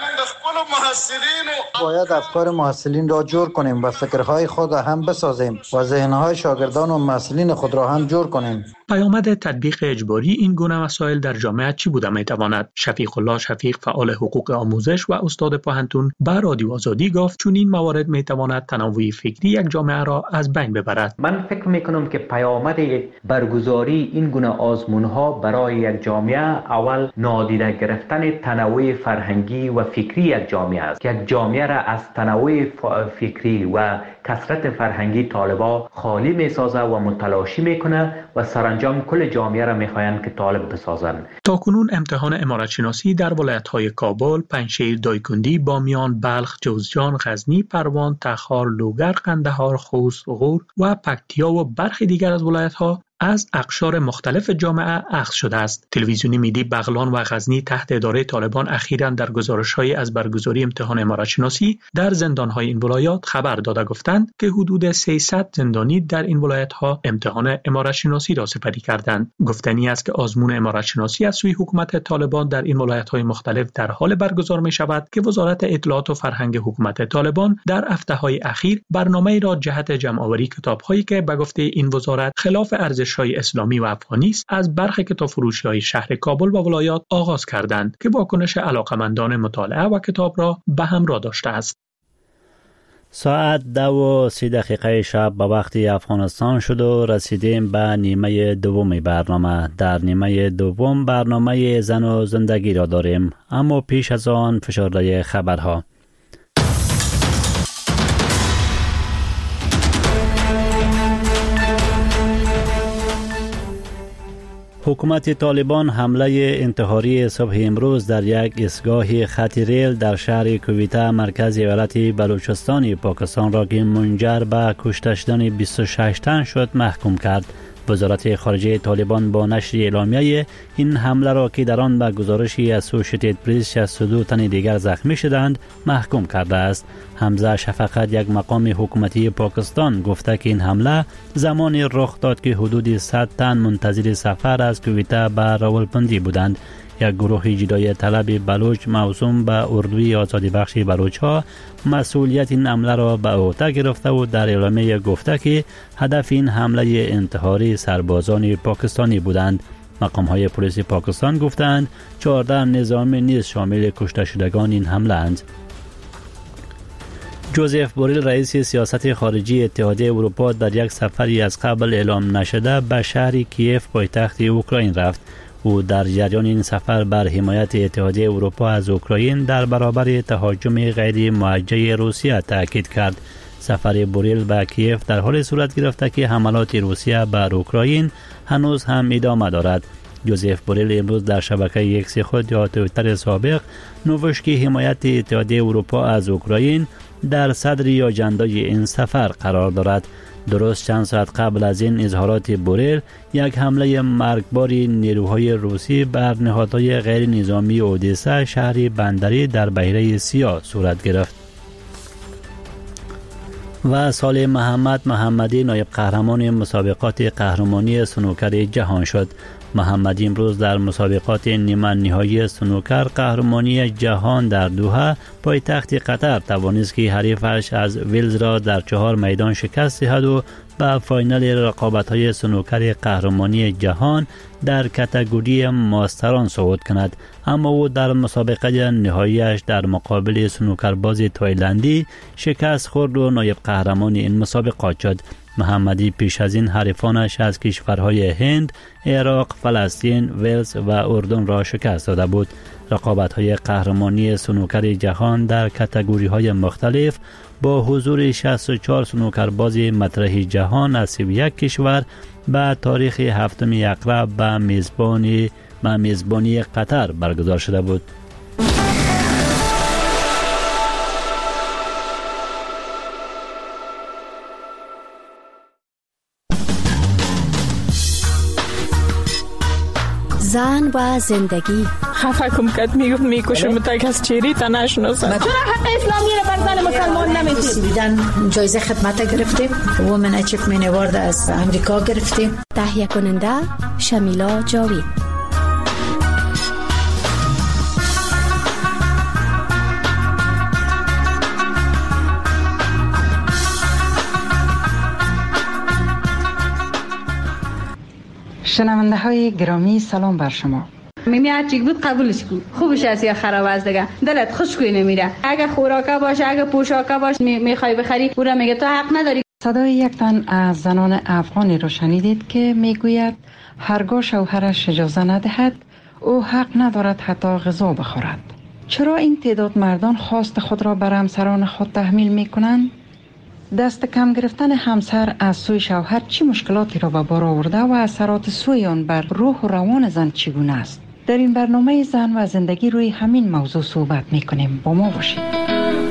باید افکار محصلین را جور کنیم و فکرهای خود هم بسازیم و ذهنهای شاگردان و محصلین خود را هم جور کنیم.
پیامد تطبیق اجباری این گونه مسائل در جامعه چی بوده میتواند؟ شفیق الله شفیق فعال حقوق آموزش و استاد پوهنتون به رادیو آزادی گفت چون این موارد میتواند تنوع فکری یک جامعه را از بین ببرد.
من فکر میکنم که پیامد برگزاری این گونه آزمونها برای یک جامعه اول نادیده گرفتن تنوع فرهنگی و فکری یک جامعه است که یک جامعه را از تنوع فکری و کثرت فرهنگی طالبا خالی میسازه و متلاشی میکنه و سرانجام کل جامعه را میخواهند که طالب بسازند.
تاکنون امتحان امارت شناسی در ولایت‌های کابل، پنجشیر، دایکندی، بامیان، بلخ، جوزجان، غزنی، پروان، تخار، لوگر، قندهار، خوست، غور و پکتیا و برخی دیگر از ولایت‌ها از اقشار مختلف جامعه اخذ شده است. تلویزیون ملی بغلان و غزنی تحت اداره طالبان اخیراً در گزارش‌های از برگزاری امتحان امارت شناسی در زندان‌های این ولایات خبر داده گفتند که حدود سیصد زندانی در این ولایت‌ها امتحان امارت شناسی را سپری کردند. گفتنی است که آزمون امارت شناسی از سوی حکومت طالبان در این ولایت‌های مختلف در حال برگزار می‌شود که وزارت اطلاعات و فرهنگ حکومت طالبان در هفته‌های اخیر برنامه‌ای را جهت جمع‌آوری کتاب‌هایی که به گفته این وزارت خلاف ارزش های اسلامی و افغانی است از برخی کتابفروشی‌های شهر کابل و ولایات آغاز کردند که واکنش علاقمندان مطالعه و کتاب را به همراه داشته است.
ساعت دو و سی دقیقه شب به وقت افغانستان شد و رسیدیم به نیمه دوم برنامه. در نیمه دوم برنامه زن و زندگی را داریم، اما پیش از آن فشرده خبرها. حکومت طالبان حمله انتحاری صبح امروز در یک ایستگاه خط ریل در شهر کویته مرکز ایالت بلوچستان پاکستان را که منجر به کشته شدن بیست و شش تن شد محکوم کرد. وزارت خارجه طالبان با نشر اعلامیه این حمله را که در آن به گزارشی اسوسییتد پرس شصت و دو تن دیگر زخمی شدند محکوم کرده است. حمزه شفقت یک مقام حکومتی پاکستان گفته که این حمله زمانی رخ داد که حدود صد تن منتظر سفر از کویته به راولپندی بودند. یک گروه جدای طلب بلوچ موسوم به اردوی آزادی بخش بلوچ ها مسئولیت این حمله را به عهده گرفته و در اعلامیه گفته که هدف این حمله انتحاری سربازان پاکستانی بودند. مقام های پلیس پاکستان گفتند چهارده نظامی نیز شامل کشته شدگان این حمله اند. جوزف بوریل رئیس سیاست خارجی اتحادیه اروپا در یک سفری از قبل اعلام نشده به شهر کیف پایتخت اوکراین رفت. او در جریان این سفر بر حمایت اتحادیه اروپا از اوکراین در برابر تهاجم غیر موجه روسیه تاکید کرد. سفر بوریل به کیف در حال صورت گرفته که حملات روسیه بر اوکراین هنوز هم ادامه دارد. جوزف بوریل امروز در شبکه ایکس خود یا توییتر سابق نوشت که حمایت اتحادیه اروپا از اوکراین در صدر اجندای این سفر قرار دارد. درست چند ساعت قبل از این اظهارات بوریل یک حمله مرگباری نیروهای روسی بر نهادهای غیر نظامی اودیسا شهری بندری در بحیره سیاه صورت گرفت. و صالح محمد محمدی نایب قهرمان مسابقات قهرمانی سنوکر جهان شد. محمدی امروز در مسابقات نیمه نهایی سنوکر قهرمانی جهان در دوحه پایتخت قطر توانست که حریفش از ویلز را در چهار میدان شکست دهد و به فاینال رقابت‌های سنوکر قهرمانی جهان در کاتگوری ماستران صعود کند، اما او در مسابقه نهاییش در مقابل سنوکرباز تایلندی شکست خورد و نایب قهرمان این مسابقات شد. محمدی پیش از این حریفانش از کشورهای هند، عراق، فلسطین، ولز و اردن را شکست داده بود. رقابت‌های قهرمانی سنوکر جهان در کاتگوری‌های مختلف با حضور شصت و چهار سنوکرباز مطرح جهان از سی و یک کشور به تاریخ هفتم اکرب به میزبانی به میزبانی قطر برگزار شده بود.
زن و زندگی
خفه کم کت میگفت میکشم تا کس چیری تا نشناسم.
چرا حق اسلامی رو بر زن مسلمان نمیدید؟ دیدن جایزه خدمت گرفتیم، وومن اچیومنت اوارد از امریکا گرفتیم. تهیه کننده شمیلا جاوید.
شنونده های گرامی سلام بر شما.
میمی هرچی بود قبولش کن، خوبش است یا خراب است دیگه، دلت خوشگوی نمیره. اگه خوراکه باشه، اگه پوشاکه باشه میخوای بخری، او را میگه تو حق نداری.
صدای یک تن از زنان افغانی را شنیدید که میگوید هرگاه شوهرش اجازه ندهد او حق ندارد حتی غذا بخورد. چرا این تعداد مردان خواست خود را بر همسران خود تحمیل میکنند؟ دست کم گرفتن همسر از سوی شوهر چه مشکلاتی را به بار آورده و اثرات سوی آن بر روح و روان زن چگونه است؟ در این برنامه زن و زندگی روی همین موضوع صحبت میکنیم. با ما باشید.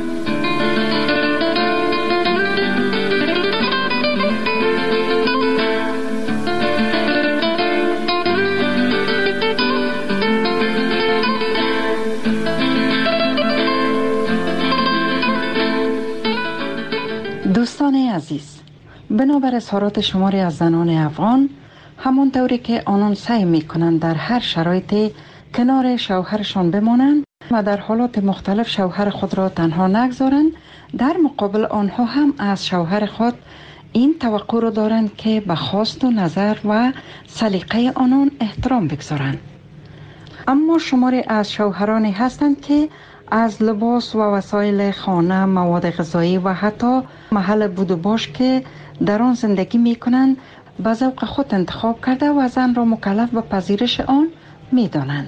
دوستان عزیز، بنابر اظهارات شماری از زنان افغان، همون طوری که آنان سعی میکنند در هر شرایطی کنار شوهرشان بمانند و در حالات مختلف شوهر خود را تنها نگذارند، در مقابل آنها هم از شوهر خود این توقع را دارند که به خواست و نظر و سلیقه آنان احترام بگذارند. اما شماری از شوهرانی هستند که از لباس و وسایل خانه، مواد غذایی و حتی محل بود و باش که در آن زندگی می کنند به ذوق خود انتخاب کرده و زن را مکلف به پذیرش آن می دانند.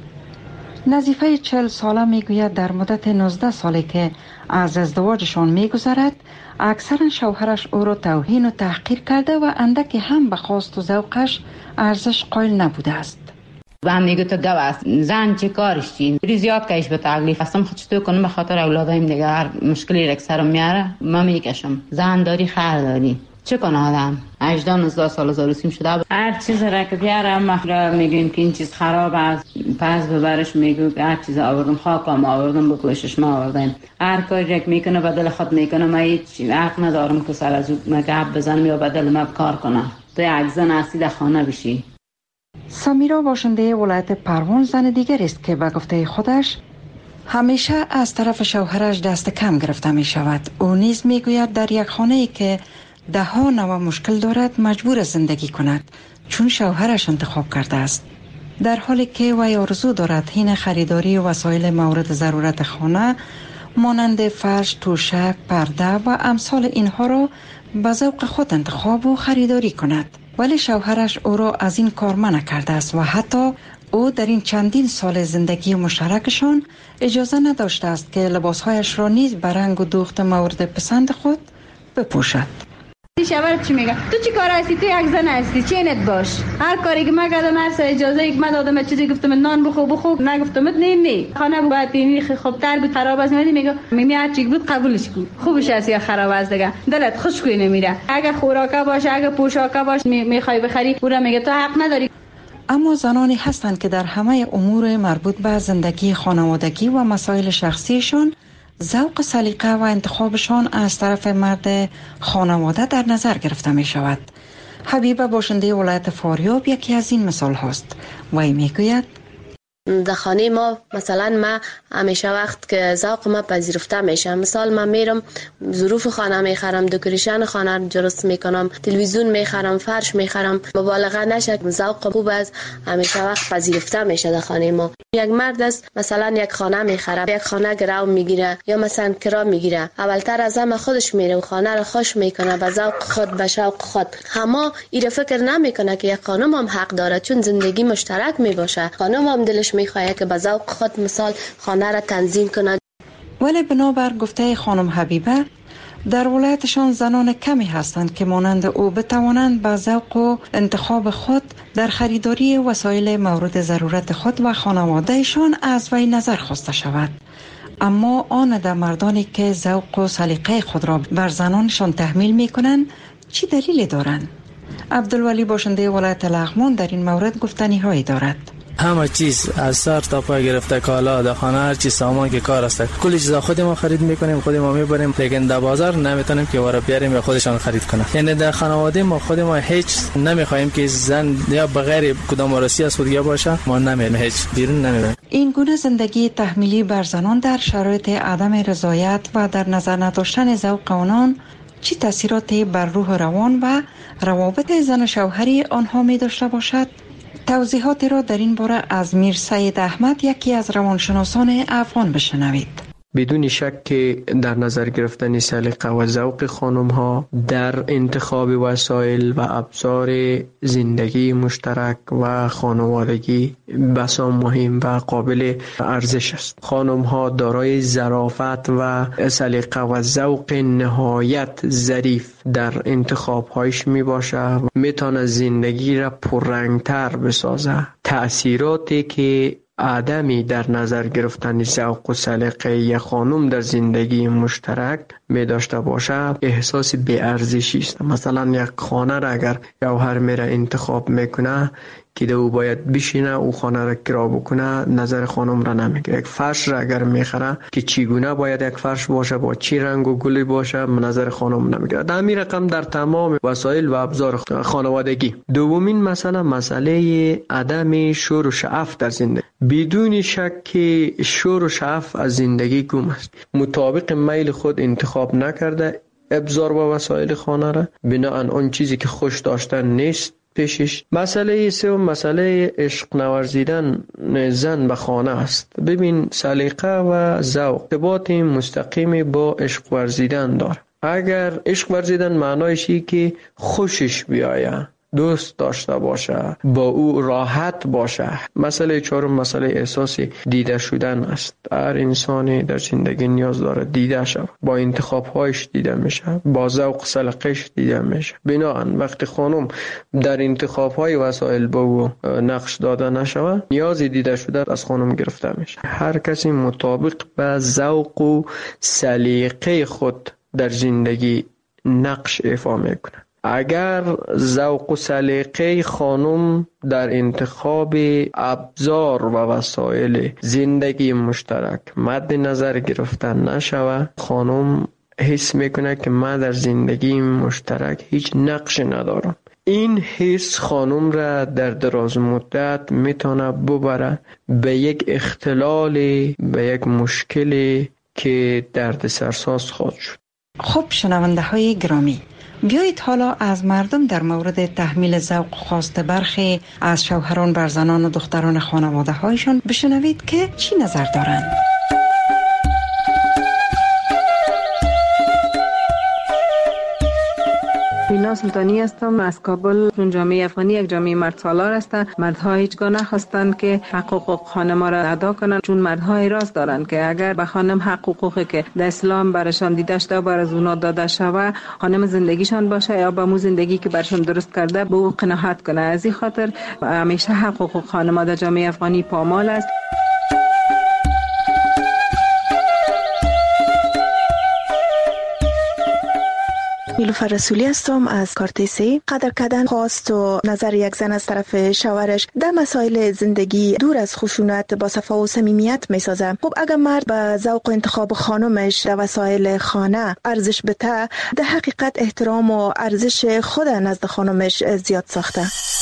نظیفه چهل ساله می گوید در مدت نوزده سالی که از ازدواجشان می گذرد، اکثرا شوهرش او را توهین و تحقیر کرده و اندکی هم به خواست و ذوقش ارزش قائل نبوده است.
و هم میگه تو گو است، زن چه کارش چی؟ بری زیاد کهش به تکلیف هستم، خود چطور کنم به خاطر اولادایم دیگه هر مشکلی رک سرم میاره ما میکشم. زن داری خیر داری، چه کنه آدم؟ هجده نوزده سال زاروسیم شده، هر چیز را که بیاره ما میگیم که این چیز خراب است، پس ببرش میگو هر چیز آوردم، خاکم آوردم، بکشش ما آوردم. هر کاری رک میکنه بدل خود میکنه، ما هیچ حق ندارم که سر از او مگب بزنم یا بدل ما کار کنم. تو یک زن هستی در خانه بشی.
سمیرا باشنده ولایت پروان زن دیگر است که به گفته خودش همیشه از طرف شوهرش دست کم گرفته می شود. او نیز می گوید در یک خانه ای که ده ها نوع مشکل دارد مجبور زندگی کند چون شوهرش انتخاب کرده است، در حالی که وی آرزو دارد حین خریداری وسایل مورد ضرورت خانه مانند فرش، توشک، پرده و امثال اینها را به ذوق خود انتخاب و خریداری کند. ولی شوهرش او را از این کار منع کرده است و حتی او در این چندین سال زندگی مشترکشان اجازه نداشته است که لباسهایش را نیز به رنگ و دوخت مورد پسند خود بپوشد.
شوهر چی میگه؟ تو چی کار هستی؟ تو یک زن هستی، چینت باش. هر کاری که من کردم، هر اجازه ای که من دادم، چیزی گفتم نان بخو بخو، نگفتم نه نه. خانه باید بینی خوبتر بود، خراب است. میگه میمی هر چی بود قبولش کن، خوبش است یا خراب است دیگه، دلت خوشگوی نمیره. اگه خوراکه باشه، اگه پوشاکه باشه میخوای بخری، او را میگه تو حق نداری.
اما زنانی هستند که در همه امور مربوط به زندگی خانوادگی و مسائل شخصیشان ذوق سلیقه و انتخابشان از طرف مرد خانواده در نظر گرفته می شود. حبیبه باشنده ولایت فاریاب یکی از این مثال هست. وی می گوید
در خانه ما مثلا ما همیشه وقت که ذوق ما پذیرفته میشه، مثال من میرم ظروف خانه میخرم، دکوریشن خانه درست میکنم، تلویزیون میخرم، فرش میخرم، مبالغه نشه، ذوق خوب است، همیشه وقت پذیرفته میشه در خانه ما. یک مرد است مثلا یک خانه میخره، یک خانه گرو میگیره یا مثلا کرا میگیره، اولتر از همه خودش میره و خانه رو خوش میکنه به ذوق خود، به شوق خود. اما این فکر نمیکنه که یک خانم هم حق داره، چون زندگی مشترک میباشه، خانم هم دلش میخواد که به ذوق خود مثال خانه را تنظیم کنه.
ولی بنابر گفته خانم حبیبه در ولایتشان زنان کمی هستند که مانند او بتوانند به ذوق و انتخاب خود در خریداری وسایل مورد ضرورت خود و خانوادهشان از وی نظر خواسته شود. اما آن در مردانی که ذوق و سلیقه خود را بر زنانشان تحمیل می کنند چی دلیلی دارند؟ عبدالولی باشنده ولایت لغمان در این مورد گفتنی هایی دارد.
همه چیز از سر تا پا گرفته، کالا در خانه، هر چیز سامان که کار است، کلی چیزا خود ما خرید میکنیم، خود ما میبریم، لیکن در بازار نمیتونیم که وارا بیاریم یا خودشان خرید کنه. یعنی در خانواده ما خود ما هیچ نمیخوایم که زن یا بغیر کدام وارسی از خودیا باشه، ما نمیریم، هیچ بیرون نمیریم.
این گونه زندگی تحمیلی بر زنان در شرایط عدم رضایت و در نظر نداشتن ذوق آنان چه تاثیراتی بر روح روان و روابط زن و شوهری آنها می داشته باشد؟ توضیحاتی را در این باره از میر سید احمد، یکی از روانشناسان افغان، بشنوید.
بدون شک که در نظر گرفتن سلیقه و ذوق خانم ها در انتخاب وسایل و ابزار زندگی مشترک و خانوادگی بسیار مهم و قابل ارزش است. خانم ها دارای ظرافت و سلیقه و ذوق نهایت ظریف در انتخاب هایش می باشه، می تونه زندگی را پررنگتر بسازه. تأثیراتی که عدمی در نظر گرفتن ذوق و سلیقه یک خانم در زندگی مشترک می داشته باشه احساس بی ارزشی است. مثلا یک خانه را اگر شوهر میره انتخاب میکنه که او باید بشینه او خانه را کرا بکنه، نظر خانم را نمیگیره. یک فرش را اگر میخره که چگونه باید یک فرش باشه، با چی رنگ و گلی باشه، نظر خانم نمیگیره. در همین رقم در تمام وسایل و ابزار خانوادگی. دومین مسئله مسئله عدم شور و شعف در زندگی. بدون شک که شور و شعف از زندگی گم است. مطابق میل خود انتخاب نکرده ابزار و وسایل خانه را، بناهن آن چیزی که خوش داشتن نیست پیشش. مسئله سوم مسئله عشق نورزیدن زن به خانه است. ببین سلیقه و ذوق ارتباط مستقیم با عشق ورزیدن داره. اگر عشق ورزیدن معنایش اینه که خوشش بیایه، دوست داشته باشه، با او راحت باشه. مسئله چهارم مسئله احساس دیده شدن است. هر انسانی در زندگی نیاز داره دیده شود، با انتخاب‌هایش دیده میشه، با ذوق سلیقه‌اش دیده میشه. بنابراین وقتی خانم در انتخاب‌های وسایل با او نقش داده نشود، نیاز دیده شده از خانم گرفته میشه. هر کسی مطابق به ذوق و سلیقه خود در زندگی نقش ایفا میکنه. اگر ذوق و سلیقه خانم در انتخاب ابزار و وسایل زندگی مشترک مد نظر گرفتن نشود، خانم حس میکنه که من در زندگی مشترک هیچ نقش ندارم. این حس خانم را در دراز مدت میتونه ببره به یک اختلال، به یک مشکلی که درد سرساز خواهد شد.
خب شنونده های گرامی، بیایید حالا از مردم در مورد تحمیل ذوق خواست برخی از شوهران بر زنان و دختران خانواده هایشان بشنوید که چی نظر دارند.
بینا سلطانی هستم از کابل. چون جامعه افغانی یک جامعه مرد سالار است، مردها هیچگاه نخواستند که حقوق خانم را ادا کنند، چون مردها اعتراض دارند که اگر به خانم حقوقی که در اسلام برشان دیده شده بر از اونا داده شود، خانم زندگیشان باشه یا با مو زندگی که برشان درست کرده به او قناعت کنه. از این خاطر همیشه حقوق خانم در جامعه افغانی پامال است.
نیلوفر رسولی هستم از کارتیسی. قدر کردن خواست و نظر یک زن از طرف شوهرش در مسائل زندگی دور از خشونت با صفا و صمیمیت میسازه. خب اگر مرد به ذوق و انتخاب خانمش در وسایل خانه ارزش بده، در حقیقت احترام و ارزش خود نزد خانمش زیاد ساخته.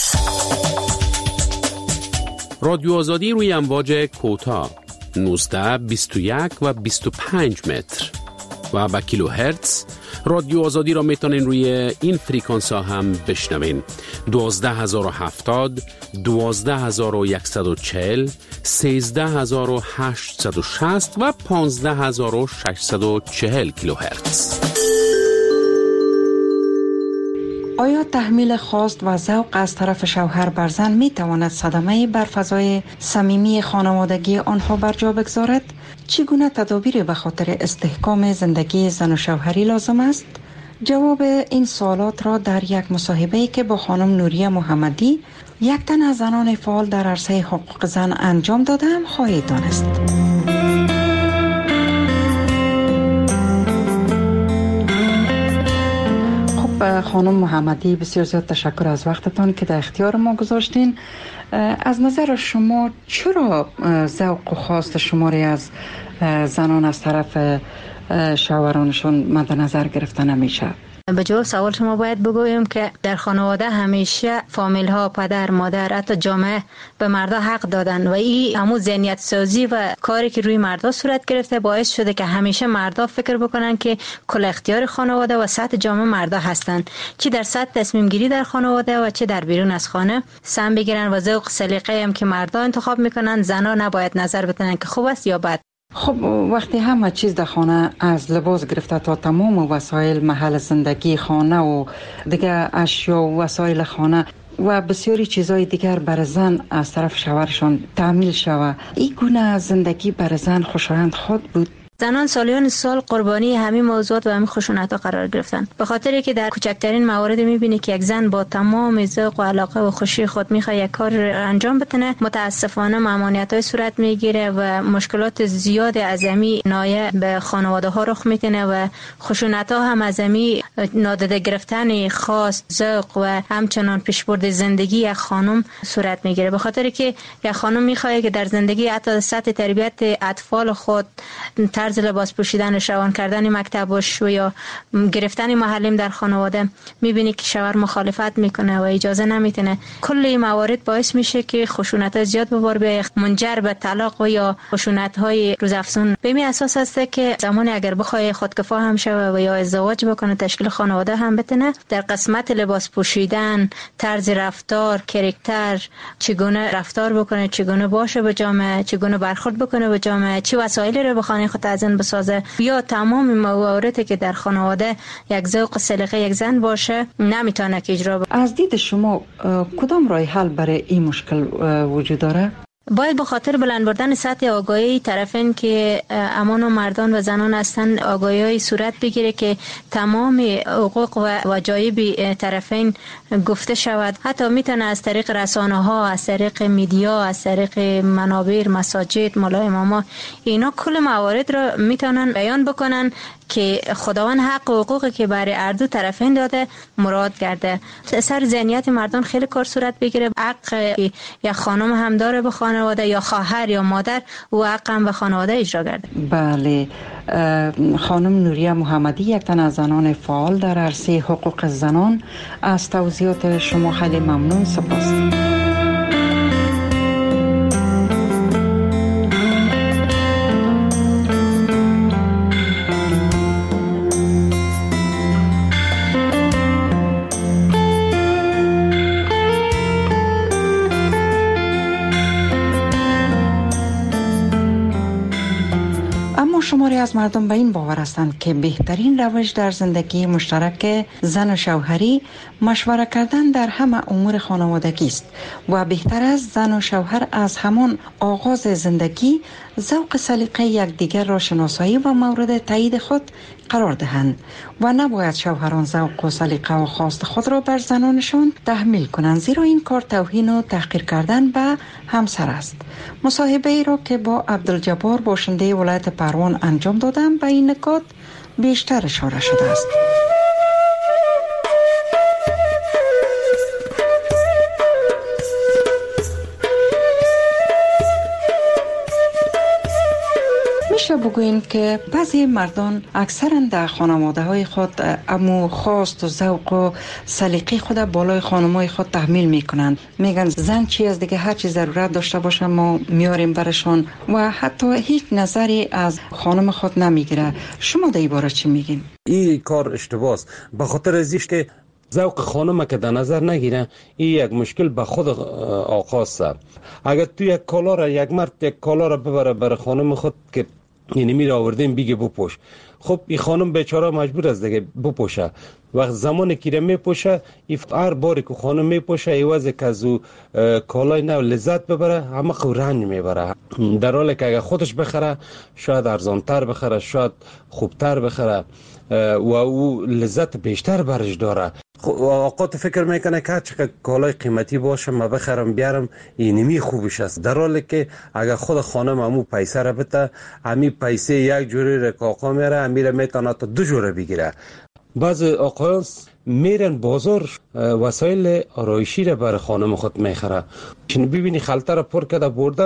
رادیو آزادی روی امواج کوتاه نوزده، بیست و یک و بیست و پنج متر و با کیلو هرتز. رادیو آزادی را میتونین روی این فریکانس ها هم بشنوین: دوازده هزار و هفتاد، دوازده هزار و صد و چهل، سیزده هزار و هشتصد و شصت و پانزده هزار و ششصد و چهل کیلو هرتز.
آیا تحمیل خواست و ذوق از طرف شوهر بر زن می تواند صدمه بر فضای صمیمی خانوادگی آنها بر جا بگذارد؟ چگونه تدابیر به خاطر استحکام زندگی زن و شوهری لازم است؟ جواب این سوالات را در یک مصاحبه‌ای که با خانم نوریه محمدی، یک تن از زنان فعال در عرصه حقوق زن انجام دادم خواهید دانست. خانم محمدی، بسیار زیاد تشکر از وقتتان که در اختیار ما گذاشتین. از نظر شما چرا ذوق و خواست شماری از زنان از طرف شوهرانشون مد نظر گرفته نمیشه؟
به جواب سوال شما باید بگویم که در خانواده همیشه فامیل ها، پدر، مادر، حتی جامعه به مردا حق دادن و این همون ذهنیت سازی و کاری که روی مردا صورت گرفته باعث شده که همیشه مردا فکر بکنن که کل اختیار خانواده و سطح جامعه مردا هستن، چه در سطح تصمیم گیری در خانواده و چه در بیرون از خانه سم بگیرن و ذوق سلیقه هم که مردا انتخاب میکنن زنا نباید نظر بدن که خوب است یا بد.
خب وقتی همه چیز در خانه از لباس گرفته تا تمام وسایل محل زندگی خانه و دیگه اشیا و وسایل خانه و بسیاری چیزهای دیگر بر زن از طرف شوهرشان تحمیل شود، این گونه زندگی بر زن خوشایند خود بود؟
زنان سالیان سال قربانی همین موضوعات و همین خشونت‌ها قرار گرفتن، به خاطری که در کوچکترین موارد می‌بینی که یک زن با تمام ذوق و علاقه و خوشی خود می‌خواد یک کار انجام بتونه، متاسفانه ممانعت‌های صورت می‌گیره و مشکلات زیاد عظیمی نایه به خانواده‌ها رخ می‌کنه و خشونت‌ها هم عظیمی نادیده گرفتن خاص ذوق و همچنان پیشبرد زندگی یک خانم صورت می‌گیره، به خاطری که یک خانم می‌خواد که در زندگی حتی سطح تربیت اطفال خود، طرز لباس پوشیدن، روان کردن مکتبش و یا گرفتن محلیم در خانواده میبینی که شوهر مخالفت میکنه و اجازه نمیتونه. کل این موارد باعث میشه که خشونت زیاد به بار بیاد، منجر به طلاق و یا خشونت های روزافزون. به این اساس است که زمانی اگر بخواد خودکفا هم شوه و یا ازدواج بکنه، تشکیل خانواده هم بتونه، در قسمت لباس پوشیدن، طرز رفتار، کاراکتر، چگونه رفتار بکنه، چگونه باشه به جامعه، چگونه برخورد بکنه به جامعه، چه وسایلی رو به خانه خود تزیین بسازه، یا تمام مواردی که در خانواده یک ذوق سلیقه یک زن باشه نمیتونه که اجرا بکنه.
از دید شما کدام راه حل برای این مشکل وجود داره؟
باید به خاطر بلند بردن سطح آگاهی طرفین که امان و مردان و زنان هستند آگاهی صورت بگیره که تمام حقوق و واجایب طرفین گفته شود. حتی میتونه از طریق رسانه ها، از طریق میدیا، از طریق منابر، مساجد، مولای اماما، اینا کل موارد رو میتونن بیان بکنن که خداوند حق و حقوقی که برای هر دو طرفین داده مراد کرده. سر ذهنیت مردان خیلی کار صورت بگیره. حق یا خانم هم داره به خانواده، یا خواهر یا مادر و حق هم به خانواده اجرا کرده.
بله، خانم نوریه محمدی یک تن از زنان فعال در عرصه حقوق زنان، از توضیحات شما خیلی ممنون، سپاس. شماری از مردم به این باور هستند که بهترین روش در زندگی مشترک زن و شوهری مشوره کردن در همه امور خانوادگی است و بهتر است زن و شوهر از همان آغاز زندگی ذوق سلیقه یکدیگر را شناسایی و مورد تایید خود قرار دهند و نباید شوهران ذوق و سلیقه و خواست خود را بر زنانشان تحمیل کنند، زیرا این کار توهین و تحقیر کردن به همسر است. مصاحبه ای را که با عبدالجبار باشنده ولایت پروان انجام دادم به این نکات بیشتر اشاره شده است. میشه بگوییم که بعضی مردان اکثرا در خانواده های خود امو خواست و ذوق و سلیقه خود بالای خانمای خود تحمیل میکنند. میگن زن چی از دیگه هر چی ضرورت داشته باشه ما میاریم برشان و حتی هیچ نظری از خانم خود نمیگیره. شما در این باره چی میگین؟
این کار اشتباهه است، به خاطر ازیش که ذوق خانم که در نظر نگیره، این یک مشکل به خود آقاست. اگر تو یک کالا را یک مرد یک کالا را ببره بر خانم خود که یعنی میره آوردیم بیگه بپوش، خب این خانم بیچاره مجبور است دیگه بپوشه. وقت زمانی که میپوشه، هر باری که خانم میپوشه ایوازه که از او کالای نو لذت ببره، همه خو رنج میبره، در حالی که اگر خودش بخره شاید ارزانتر بخره، شاید خوبتر بخره و او لذت بیشتر برش داره. آقا تو فکر میکنه که چقدر کالای قیمتی باشه ما بخرم بیارم اینمی خوبش است، در حالی که اگر خود خانم همو پیسه را بده، همی پیسه یک جوری را که آقا میره همیره میتونه تا دو جوره بگیره. بعض آقایان میرن بازار وسایل آرایشی را برای خانم خود میخره، چون ببینی خلطه را پر کرده برده،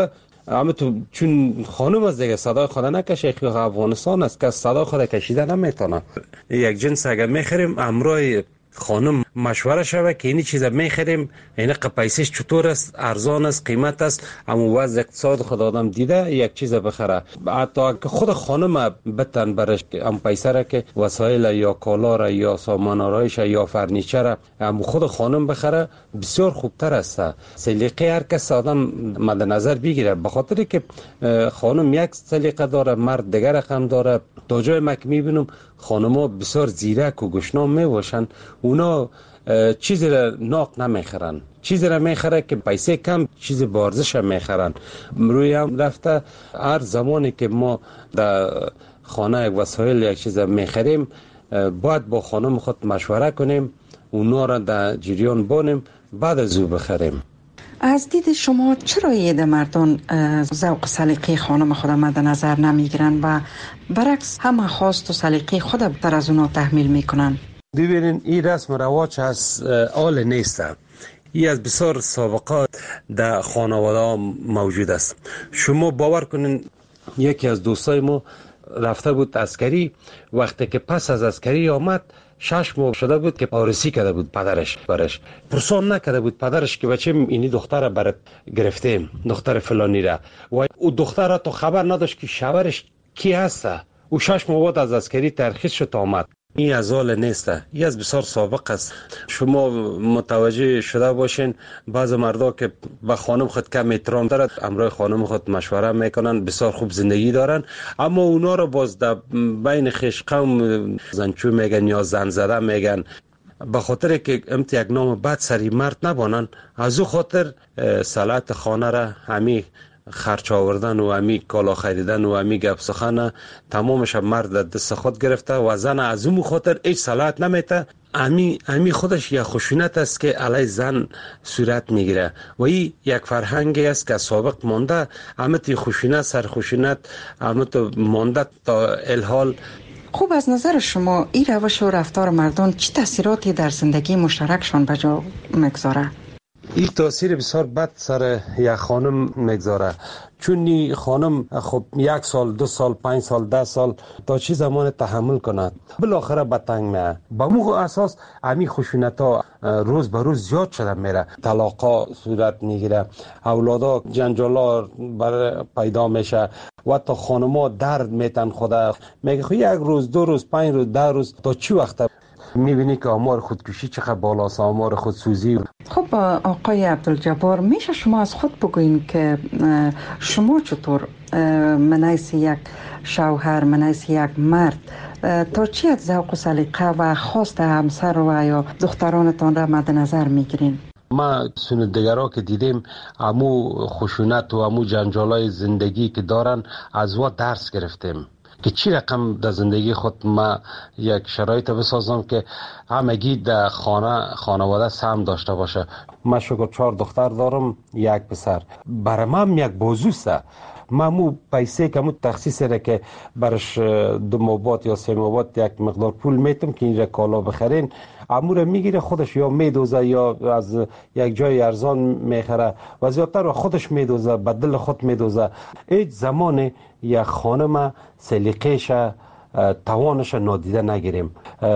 اما تو چون خانم از دیگه صدای خود نکشه، خیلی افغانستان است که صدای خود کشیده نمیتونه. یک جنس اگر میخریم امرای خانم مشوره شوه که این چیزا میخریم، این پیسش چطور است، ارزان است، قیمت است، اما وضع اقتصاد خود آدم دیده یک چیز بخره. حتی که خود خانم بتن برش ام پیسه را که وسایل یا کالا را یا سامان آرایش یا فرنیچر را ام خود خانم بخره بسیار خوبتر است. سلیقه هر کس آدم مد نظر بگیره، به خاطر که خانم یک سلیقه داره، مرد دیگر رقم داره. تا جای مک میبینم خانم‌ها بسیار زیرک و گشنام میباشن، اونا چیزی را ناق نمیخرن، چیزی را میخره که پیسه کم چیز بارزش هم میخرن. روی هم رفته هر زمانی که ما در خانه یک وسایل یک چیز میخریم باید با خانم خود مشوره کنیم، اونا را در جریان بانیم، بعد از او بخریم.
از دید شما چرا ایده مردان ذوق سلیقه خانم خود مد نظر نمیگیرن و برعکس همه خواست و سلیقه خود بتر از اونا تحمیل میکنن؟
ببینین این رسم رواج از آل نیست، این از بسیار سابقات در خانواده موجود است. شما باور کنین یکی از دوستای ما رفته بود عسکری، وقتی که پس از عسکری آمد شش ماه شده بود که آرسی کرده بود پدرش برش، پرسان نکرده بود پدرش که بچه اینی دختر برات گرفتیم، دختر فلانی را، و او دختر را تو خبر نداشت که شوهرش کی هسته. او شش ماه بعد از عسکری ترخیص شد آمد. این از حال نیست، این از بسیار سابق است. شما متوجه شده باشین بعض مردا که به خانم خود کم احترام دارد، امرای خانم خود مشوره میکنن، بسیار خوب زندگی دارن، اما اونا رو باز در بین خویش قوم زنچو میگن یا زن زده میگن. به خاطر که امت یک نام بد سری مرد نبانن، از او خاطر صلاحیت خانه را همی خرچ آوردن و همی کالا خریدن و همی گپ سخن تمامش مرد دست خود گرفته و زن از اون خاطر هیچ صلاحیت نمیته. امی امی خودش یک خشونت است که علی زن صورت میگیره و این یک فرهنگی است که سابق مانده. همت خشونت سر خشونت همت مانده تا الحال.
خوب، از نظر شما این روش و رفتار مردان چه تاثیراتی در زندگی مشترکشان به جا میگذاره؟
این تاثیر بسیار بد سر یک خانم میگذاره، چون این خانم خب یک سال، دو سال، پنج سال، ده سال تا چی زمان تحمل کند، بالاخره به تنگ میه. با مو اساس امی خشونت ها روز به روز زیاد شده میره، طلاقا صورت میگیره، اولادا جنجالا بر پیدا میشه و تا خانما درد میتن خدا. میگه خب یک روز، دو روز، پنج روز، ده روز تا چی وقت میبینی که آمار خودکشی چقدر بالاست، آمار خودسوزی.
خب آقای عبدالجبار، میشه شما از خود بگوین که شما چطور منیس یک شوهر، منیس یک مرد تا چی از ذوق و سلیقه و خواست همسر و یا دخترانتان را مد نظر میگیرین؟
ما سندگرها که دیدیم امو خشونت و امو جنجالای زندگی که دارن از و درس گرفتیم که چی رقم در زندگی خود ما یک شرایط بسازم که همگی در خانه خانواده سهم داشته باشه. من شکر چهار دختر دارم، یک پسر. برای من یک بازوسته. من مو پیسه که مو تخصیص را که برش دو مابات یا سه مابات یک مقدار پول میتم که اینجا کالا بخرین، امور میگیره خودش یا میدوزه یا از یک جای ارزان میخره و زیادتر خودش میدوزه، به دل خود میدوزه. هیچ زمان یک خانم سلیقه‌ش توانش نادیده نگیریم.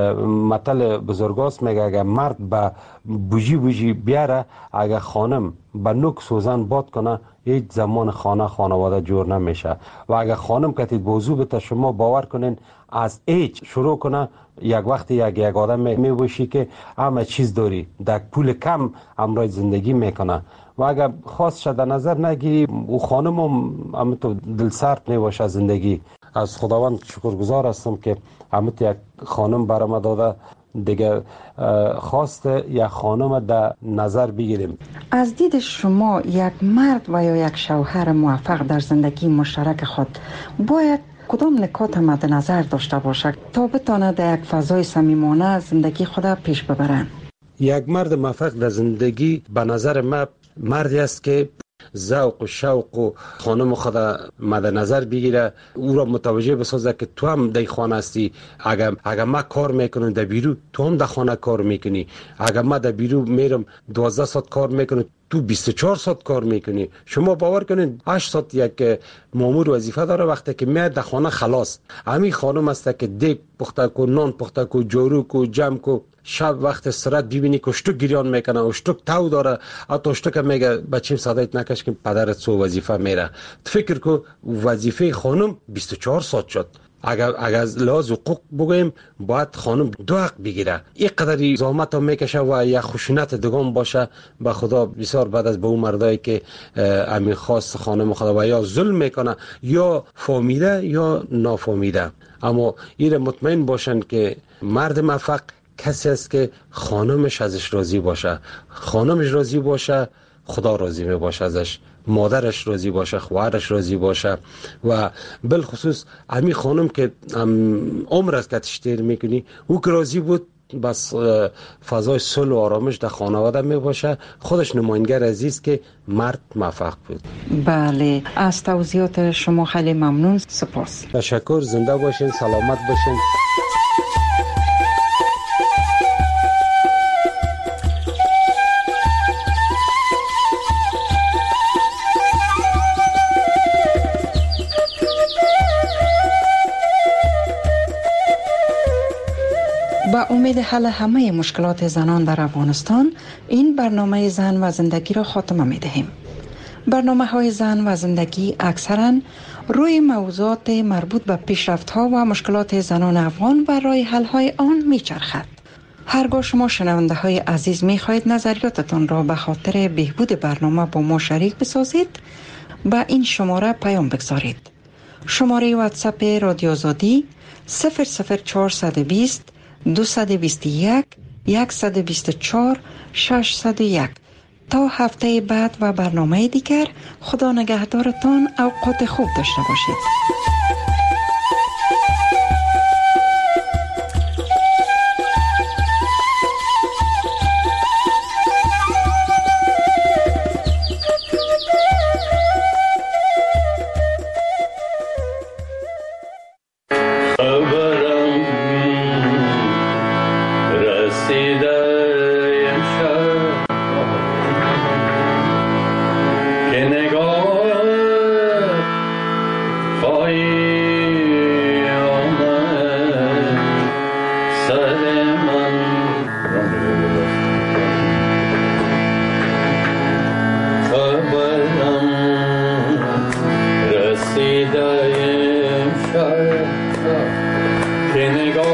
مثل بزرگاست میگه اگر مرد به بوجی بوجی بیاره، اگر خانم به نوک سوزن باد کنه، هیچ زمان خانه خانواده جور نمیشه. و اگر خانم کتید بوزو بته، شما باور کنین از هیچ شروع کنه، یک وقت یک یک آدم میبوشی که همه چیز داری، در پول کم امرای زندگی میکنه. و اگر خواست شد نظر نگیری، او خانم هم تو دل سرد میباشه زندگی. از خداوند شکرگزار هستم که همت یک خانم برام داده، دیگه خواست یک خانم در نظر بگیریم.
از دید شما یک مرد و یا یک شوهر موفق در زندگی مشترک خود باید کدام نکات مد نظر داشته باشد تا بتواند در یک فضای صمیمانه زندگی خود پیش ببرند؟
یک مرد موفق در زندگی به نظر من مردی است که ذوق و شوق و خانم خود مد نظر بگیره، او را متوجه بسازه که تو هم در خانه هستی. اگر اگر ما کار میکنم در بیرو، تو هم در خانه کار میکنی. اگر ما در بیرو میرم دوازده ساعت کار میکنم، تو بیست و چهار ساعت کار میکنی. شما باور کنید هشت ساعت یک مامور وظیفه داره، وقتی که میاد در خانه خلاص. همین خانم است که دیگ پخته کو، نان پخته کو، جارو کو، جمع کو. شب وقت استراحت ببینی که اشتک گریان میکنه، اشتک تو داره، حتی اشتک میگه بچیم صدایت نکش که پدرت سو وظیفه میره. فکر کو وظیفه خانم بیست و چهار ساعت شد. اگر اگر از لحاظ حقوق بگویم باید خانم دو حق بگیره. این قدری زحمت هم میکشه و یا خشونت دگان باشه. به خدا بسیار بعد از به اون مردایی که امین خواست خانم خدا و یا ظلم میکنه یا فهمیده یا نافهمیده. اما این مطمئن باشن که مرد موفق کسی است که خانمش ازش راضی باشه. خانمش راضی باشه خدا راضی می باشه ازش، مادرش راضی باشه، خواهرش راضی باشه. و بالخصوص همین خانم که عمر است که تشتیر میکنی او که راضی بود، بس فضای صلح و آرامش در خانواده می باشه. خودش نماینگر عزیز که مرد موفق بود.
بله، از توضیحات شما خیلی ممنون. سپاس.
تشکر. زنده باشین، سلامت باشین.
با امید حل همه مشکلات زنان در افغانستان، این برنامه زن و زندگی را خاتمه می دهیم. برنامه های زن و زندگی اکثرا روی موضوعات مربوط به پیشرفت ها و مشکلات زنان افغان و راه حل های آن می چرخد. هرگاه شما شنونده های عزیز می خواهید نظریاتتان را به خاطر بهبود برنامه با ما شریک بسازید، با این شماره پیام بگذارید. شماره واتساپ رادیو آزادی صفر صفر چهارصد و بیست دویست و بیست و یک صد و بیست و چهار ششصد و یک. تا هفته بعد و برنامه دیگر، خدا نگهدارتان. اوقات خوب داشته باشید.
که نگاه